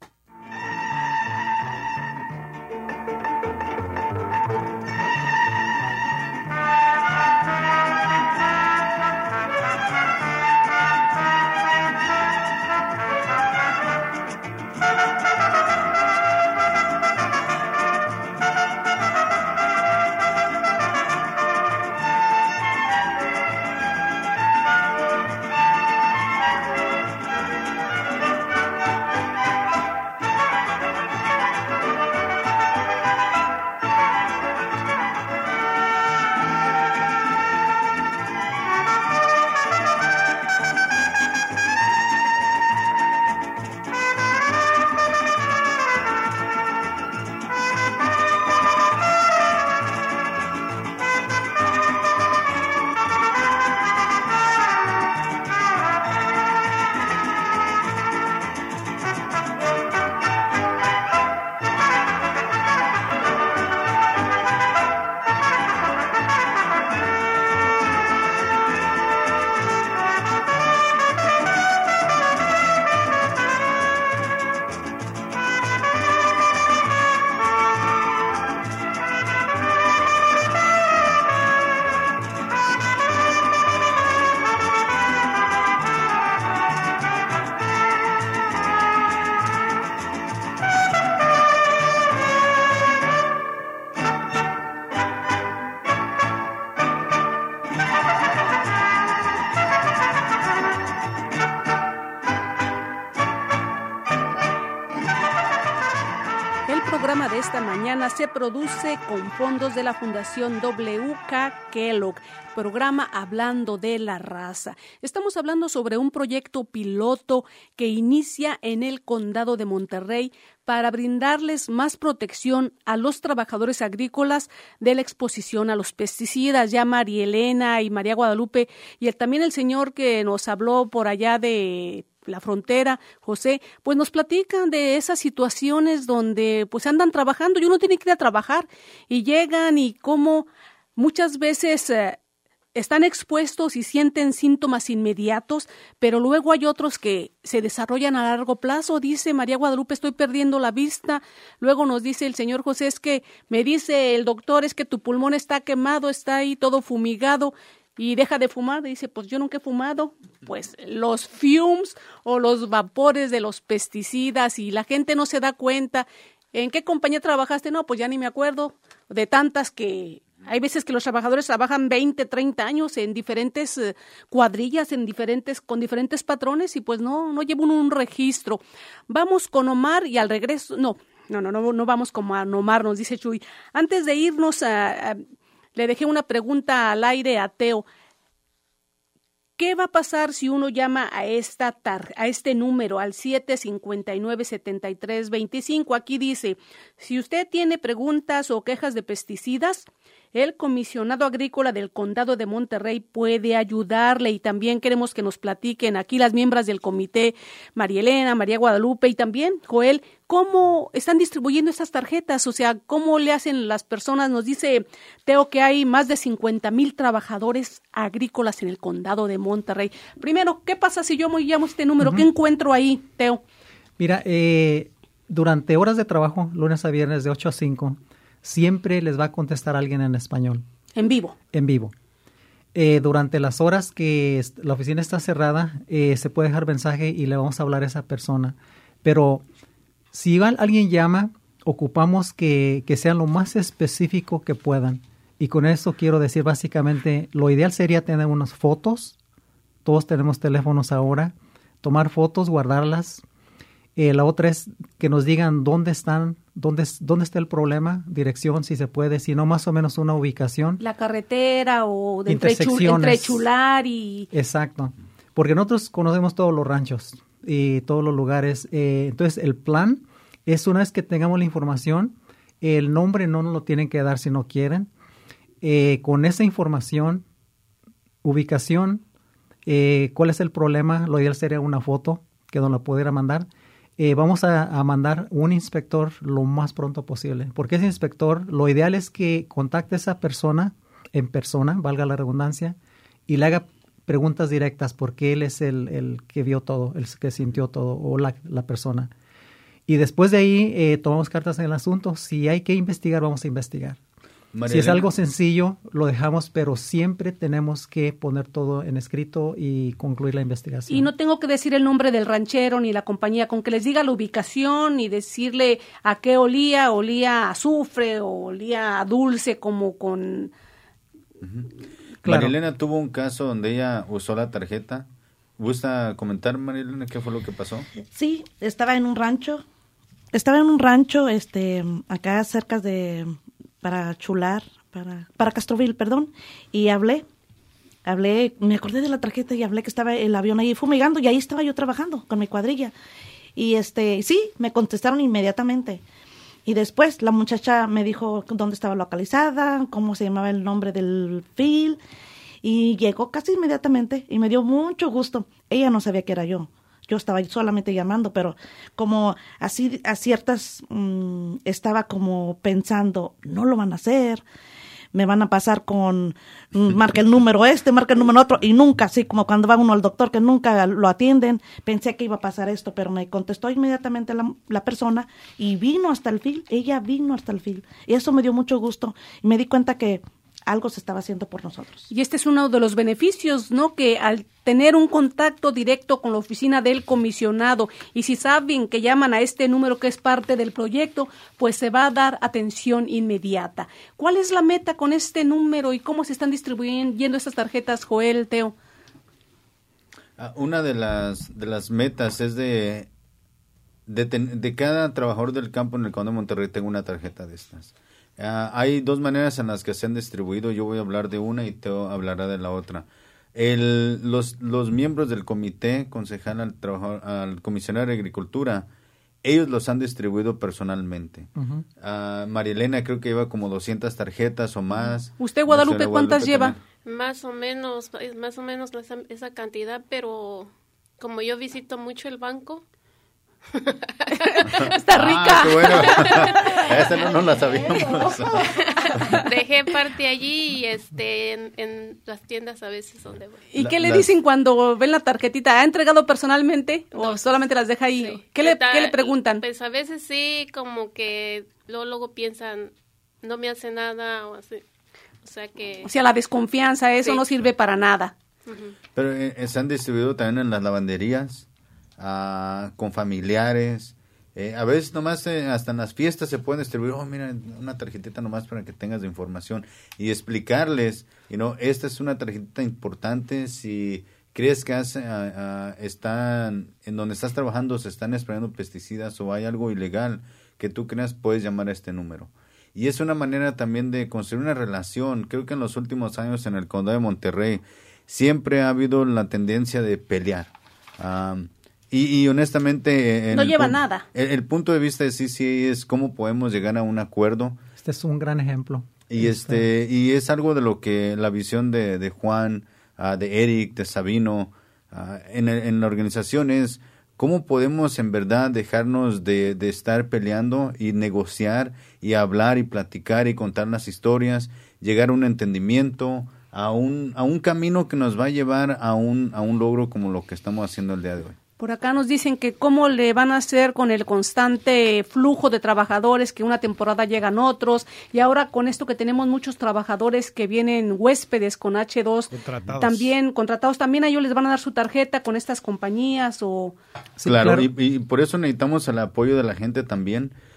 Esta mañana se produce con fondos de la Fundación W K Kellogg, programa Hablando de la Raza. Estamos hablando sobre un proyecto piloto que inicia en el Condado de Monterrey para brindarles más protección a los trabajadores agrícolas de la exposición a los pesticidas. Ya María Elena y María Guadalupe y el, también el señor que nos habló por allá de la frontera, José, pues nos platican de esas situaciones donde pues andan trabajando y uno tiene que ir a trabajar y llegan y cómo muchas veces eh, están expuestos y sienten síntomas inmediatos, pero luego hay otros que se desarrollan a largo plazo. Dice María Guadalupe, estoy perdiendo la vista. Luego nos dice el señor José, es que me dice el doctor, es que tu pulmón está quemado, está ahí todo fumigado. Y deja de fumar, dice, pues yo nunca he fumado. Pues los fumes o los vapores de los pesticidas y la gente no se da cuenta. ¿En qué compañía trabajaste? No, pues ya ni me acuerdo. De tantas que hay veces que los trabajadores trabajan veinte, treinta años en diferentes eh, cuadrillas, en diferentes, con diferentes patrones y pues no, no llevan un registro. Vamos con Omar y al regreso, no, no, no, no, no vamos con Omar, nos dice Chuy. Antes de irnos a... a le dejé una pregunta al aire a Teo. ¿Qué va a pasar si uno llama a esta tar, a este número, al siete cinco nueve, siete tres dos cinco? Aquí dice, si usted tiene preguntas o quejas de pesticidas, el comisionado agrícola del Condado de Monterrey puede ayudarle y también queremos que nos platiquen aquí las miembros del comité, María Elena, María Guadalupe y también Joel, cómo están distribuyendo estas tarjetas, o sea, cómo le hacen las personas. Nos dice Teo que hay más de cincuenta mil trabajadores agrícolas en el Condado de Monterrey. Primero, ¿qué pasa si yo me llamo este número? Uh-huh. ¿Qué encuentro ahí, Teo? Mira, eh, durante horas de trabajo, lunes a viernes de ocho a cinco, siempre les va a contestar alguien en español. ¿En vivo? En vivo. Eh, durante las horas que la oficina está cerrada, eh, se puede dejar mensaje y le vamos a hablar a esa persona. Pero si alguien llama ocupamos que, que sean lo más específico que puedan. Y con eso quiero decir básicamente, lo ideal sería tener unas fotos. Todos tenemos teléfonos ahora. Tomar fotos, guardarlas. Eh, la otra es que nos digan dónde están, dónde, dónde está el problema, dirección si se puede, si no más o menos una ubicación. La carretera o de entre, chul, entre Chular y... Exacto, porque nosotros conocemos todos los ranchos y todos los lugares. Eh, entonces el plan es una vez que tengamos la información, el nombre no nos lo tienen que dar si no quieren. Eh, con esa información, ubicación, eh, cuál es el problema, lo ideal sería una foto que nos la pudiera mandar. Eh, vamos a, a mandar un inspector lo más pronto posible, porque ese inspector, lo ideal es que contacte a esa persona en persona, valga la redundancia, y le haga preguntas directas, porque él es el, el que vio todo, el que sintió todo, o la, la persona. Y después de ahí eh, tomamos cartas en el asunto. Si hay que investigar, vamos a investigar. María si es Elena. Algo sencillo, lo dejamos, pero siempre tenemos que poner todo en escrito y concluir la investigación. Y no tengo que decir el nombre del ranchero ni la compañía, con que les diga la ubicación y decirle a qué olía, olía a azufre o olía a dulce, como con... Uh-huh. Claro. María Elena tuvo un caso donde ella usó la tarjeta. ¿Gusta comentar, María Elena, qué fue lo que pasó? Sí, estaba en un rancho, estaba en un rancho, este, acá cerca de... para Chular, para, para Castroville, perdón, y hablé, hablé, me acordé de la tarjeta y hablé que estaba el avión ahí fumigando y ahí estaba yo trabajando con mi cuadrilla. Y este, sí, me contestaron inmediatamente. Y después la muchacha me dijo dónde estaba localizada, cómo se llamaba el nombre del field, y llegó casi inmediatamente y me dio mucho gusto. Ella no sabía que era yo. Yo estaba solamente llamando, pero como así a ciertas mmm, estaba como pensando, no lo van a hacer, me van a pasar con, marca el número este, marca el número otro, y nunca, así como cuando va uno al doctor que nunca lo atienden, pensé que iba a pasar esto, pero me contestó inmediatamente la, la persona y vino hasta el fil, ella vino hasta el fil, y eso me dio mucho gusto, y me di cuenta que algo se estaba haciendo por nosotros. Y este es uno de los beneficios, ¿no? Que al tener un contacto directo con la oficina del comisionado, y si saben que llaman a este número que es parte del proyecto, pues se va a dar atención inmediata. ¿Cuál es la meta con este número y cómo se están distribuyendo estas tarjetas, Joel, Teo? Una de las de las metas es de de, ten, de cada trabajador del campo en el Condado de Monterrey tenga una tarjeta de estas. Uh, hay dos maneras en las que se han distribuido. Yo voy a hablar de una y Teo hablará de la otra. El, los, los miembros del comité concejal al, trabajador, al comisionado de Agricultura, ellos los han distribuido personalmente. Uh-huh. uh, María Elena creo que lleva como doscientas tarjetas o más. ¿Usted, Guadalupe, cuántas Guadalupe lleva? También. Más o menos, más o menos esa, esa cantidad, pero como yo visito mucho el banco, está rica. Ah, qué bueno. Esa no, no la sabíamos. Dejé parte allí y este en, en las tiendas a veces donde voy. ¿Y la, qué le las... dicen cuando ven la tarjetita? ¿Ha entregado personalmente o no, solamente las deja ahí? Sí. ¿Qué, le, ¿Qué le preguntan? Pues a veces sí, como que luego, luego piensan, no me hace nada o así. O sea que... O sea, la desconfianza, eso sí. No sirve para nada. Uh-huh. Pero eh, se han distribuido también en las lavanderías. Uh, con familiares, eh, a veces nomás eh, hasta en las fiestas se pueden distribuir, oh mira, una tarjetita nomás para que tengas de información y explicarles, you know, esta es una tarjetita importante, si crees que hace, uh, uh, están, en donde estás trabajando se están sprayando pesticidas o hay algo ilegal que tú creas, puedes llamar a este número. Y es una manera también de construir una relación. Creo que en los últimos años en el Condado de Monterrey siempre ha habido la tendencia de pelear. Um, Y, y honestamente... No lleva nada. El, el punto de vista de C C A es cómo podemos llegar a un acuerdo. Este es un gran ejemplo. Y este y es algo de lo que la visión de, de Juan, uh, de Eric, de Sabino, uh, en, en la organización es cómo podemos en verdad dejarnos de, de estar peleando y negociar y hablar y platicar y contar las historias, llegar a un entendimiento, a un, a un camino que nos va a llevar a un, a un logro como lo que estamos haciendo el día de hoy. Por acá nos dicen que cómo le van a hacer con el constante flujo de trabajadores, que una temporada llegan otros, y ahora con esto que tenemos muchos trabajadores que vienen huéspedes con hache dos, contratados. también contratados, también a ellos les van a dar su tarjeta con estas compañías o... Sí, claro, claro. Y, y por eso necesitamos el apoyo de la gente también.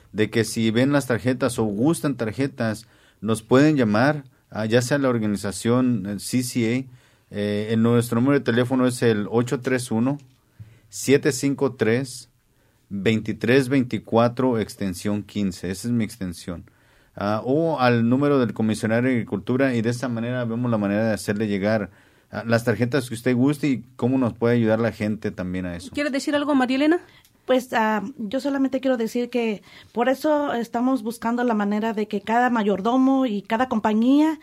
de que si ven las tarjetas o gustan tarjetas, nos pueden llamar, uh, ya sea la organización C C A. Eh, en nuestro número de teléfono es el ocho tres uno, siete cinco tres, dos tres dos cuatro, extensión quince. Esa es mi extensión. Uh, o al número del comisionario de Agricultura, y de esta manera vemos la manera de hacerle llegar uh, las tarjetas que usted guste y cómo nos puede ayudar la gente también a eso. ¿Quiere decir algo, María Elena? Pues uh, yo solamente quiero decir que por eso estamos buscando la manera de que cada mayordomo y cada compañía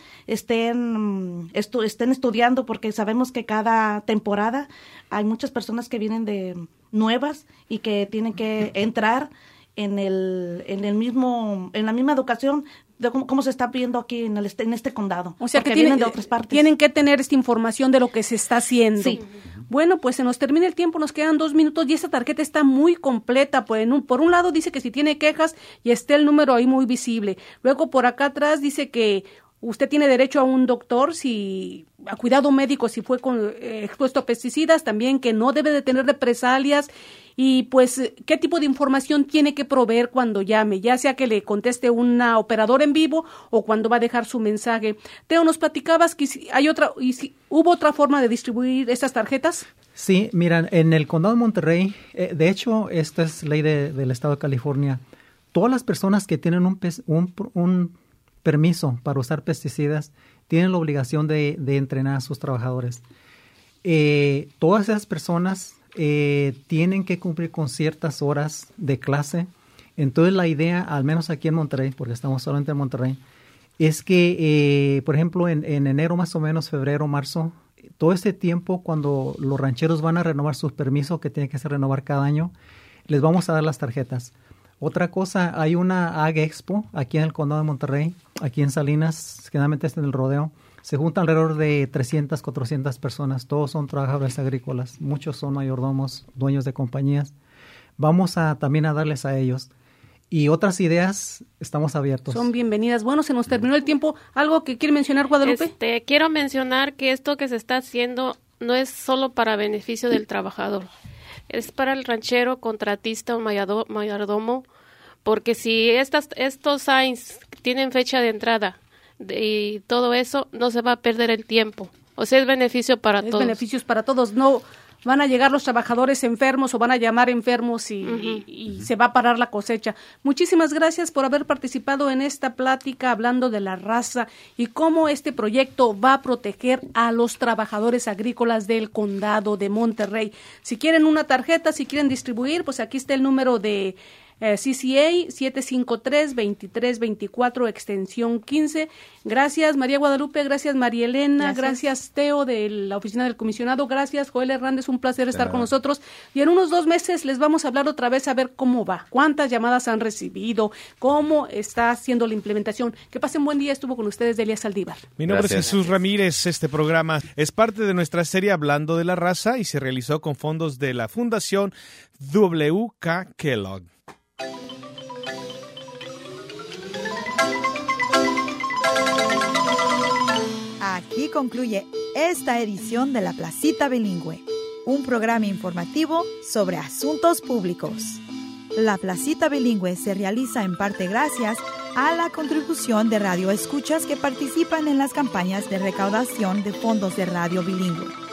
estén, estu- estén estudiando, porque sabemos que cada temporada hay muchas personas que vienen de nuevas y que tienen que entrar en el en el mismo en la misma educación de cómo, cómo se está viendo aquí en el en este condado. O sea, que vienen tienen, de otras partes. Tienen que tener esta información de lo que se está haciendo. Sí. Bueno, pues se nos termina el tiempo, nos quedan dos minutos y esta tarjeta está muy completa. Pues en un, por un lado dice que si tiene quejas y está el número ahí muy visible. Luego por acá atrás dice que usted tiene derecho a un doctor, si a cuidado médico si fue con, eh, expuesto a pesticidas, también que no debe de tener represalias, y pues qué tipo de información tiene que proveer cuando llame, ya sea que le conteste una operadora en vivo o cuando va a dejar su mensaje. Teo, nos platicabas que si hay otra, y si hubo otra forma de distribuir estas tarjetas. Sí, miran, en el condado de Monterrey, eh, de hecho, esta es ley de, del estado de California, todas las personas que tienen un, un, un permiso para usar pesticidas tienen la obligación de, de entrenar a sus trabajadores. Eh, todas esas personas eh, tienen que cumplir con ciertas horas de clase. Entonces la idea, al menos aquí en Monterrey, porque estamos solamente en Monterrey, es que, eh, por ejemplo, en, en enero más o menos, febrero, marzo, todo este tiempo cuando los rancheros van a renovar sus permisos, que tienen que ser renovar cada año, les vamos a dar las tarjetas. Otra cosa, hay una Ag Expo aquí en el condado de Monterrey, aquí en Salinas, generalmente está en el rodeo. Se juntan alrededor de trescientas, cuatrocientas personas, todos son trabajadores agrícolas, muchos son mayordomos, dueños de compañías. Vamos a también a darles a ellos. Y otras ideas, estamos abiertos. Son bienvenidas. Bueno, se nos terminó el tiempo. ¿Algo que quiere mencionar, Guadalupe? Este, quiero mencionar que esto que se está haciendo no es solo para beneficio del trabajador. Es para el ranchero, contratista o mayordomo, porque si estas, estos signs tienen fecha de entrada de, y todo eso, no se va a perder el tiempo. O sea, es beneficio para es todos. Beneficios para todos. No van a llegar los trabajadores enfermos o van a llamar enfermos y, uh-huh. y, y se va a parar la cosecha. Muchísimas gracias por haber participado en esta plática hablando de la raza y cómo este proyecto va a proteger a los trabajadores agrícolas del condado de Monterrey. Si quieren una tarjeta, si quieren distribuir, pues aquí está el número de Eh, C C A siete cinco tres, dos tres dos cuatro, extensión quince. Gracias María Guadalupe, gracias María Elena, gracias, gracias Teo de la oficina del comisionado, gracias Joel Hernández, un placer estar claro. con nosotros, y en unos dos meses les vamos a hablar otra vez a ver cómo va, cuántas llamadas han recibido, cómo está haciendo la implementación. Que pasen buen día, estuvo con ustedes Delia Saldívar. Mi nombre gracias. es Jesús Ramírez. Este programa es parte de nuestra serie Hablando de la Raza y se realizó con fondos de la Fundación W K Kellogg. Aquí concluye esta edición de La Placita Bilingüe, un programa informativo sobre asuntos públicos. La Placita Bilingüe se realiza en parte gracias a la contribución de radioescuchas que participan en las campañas de recaudación de fondos de Radio Bilingüe.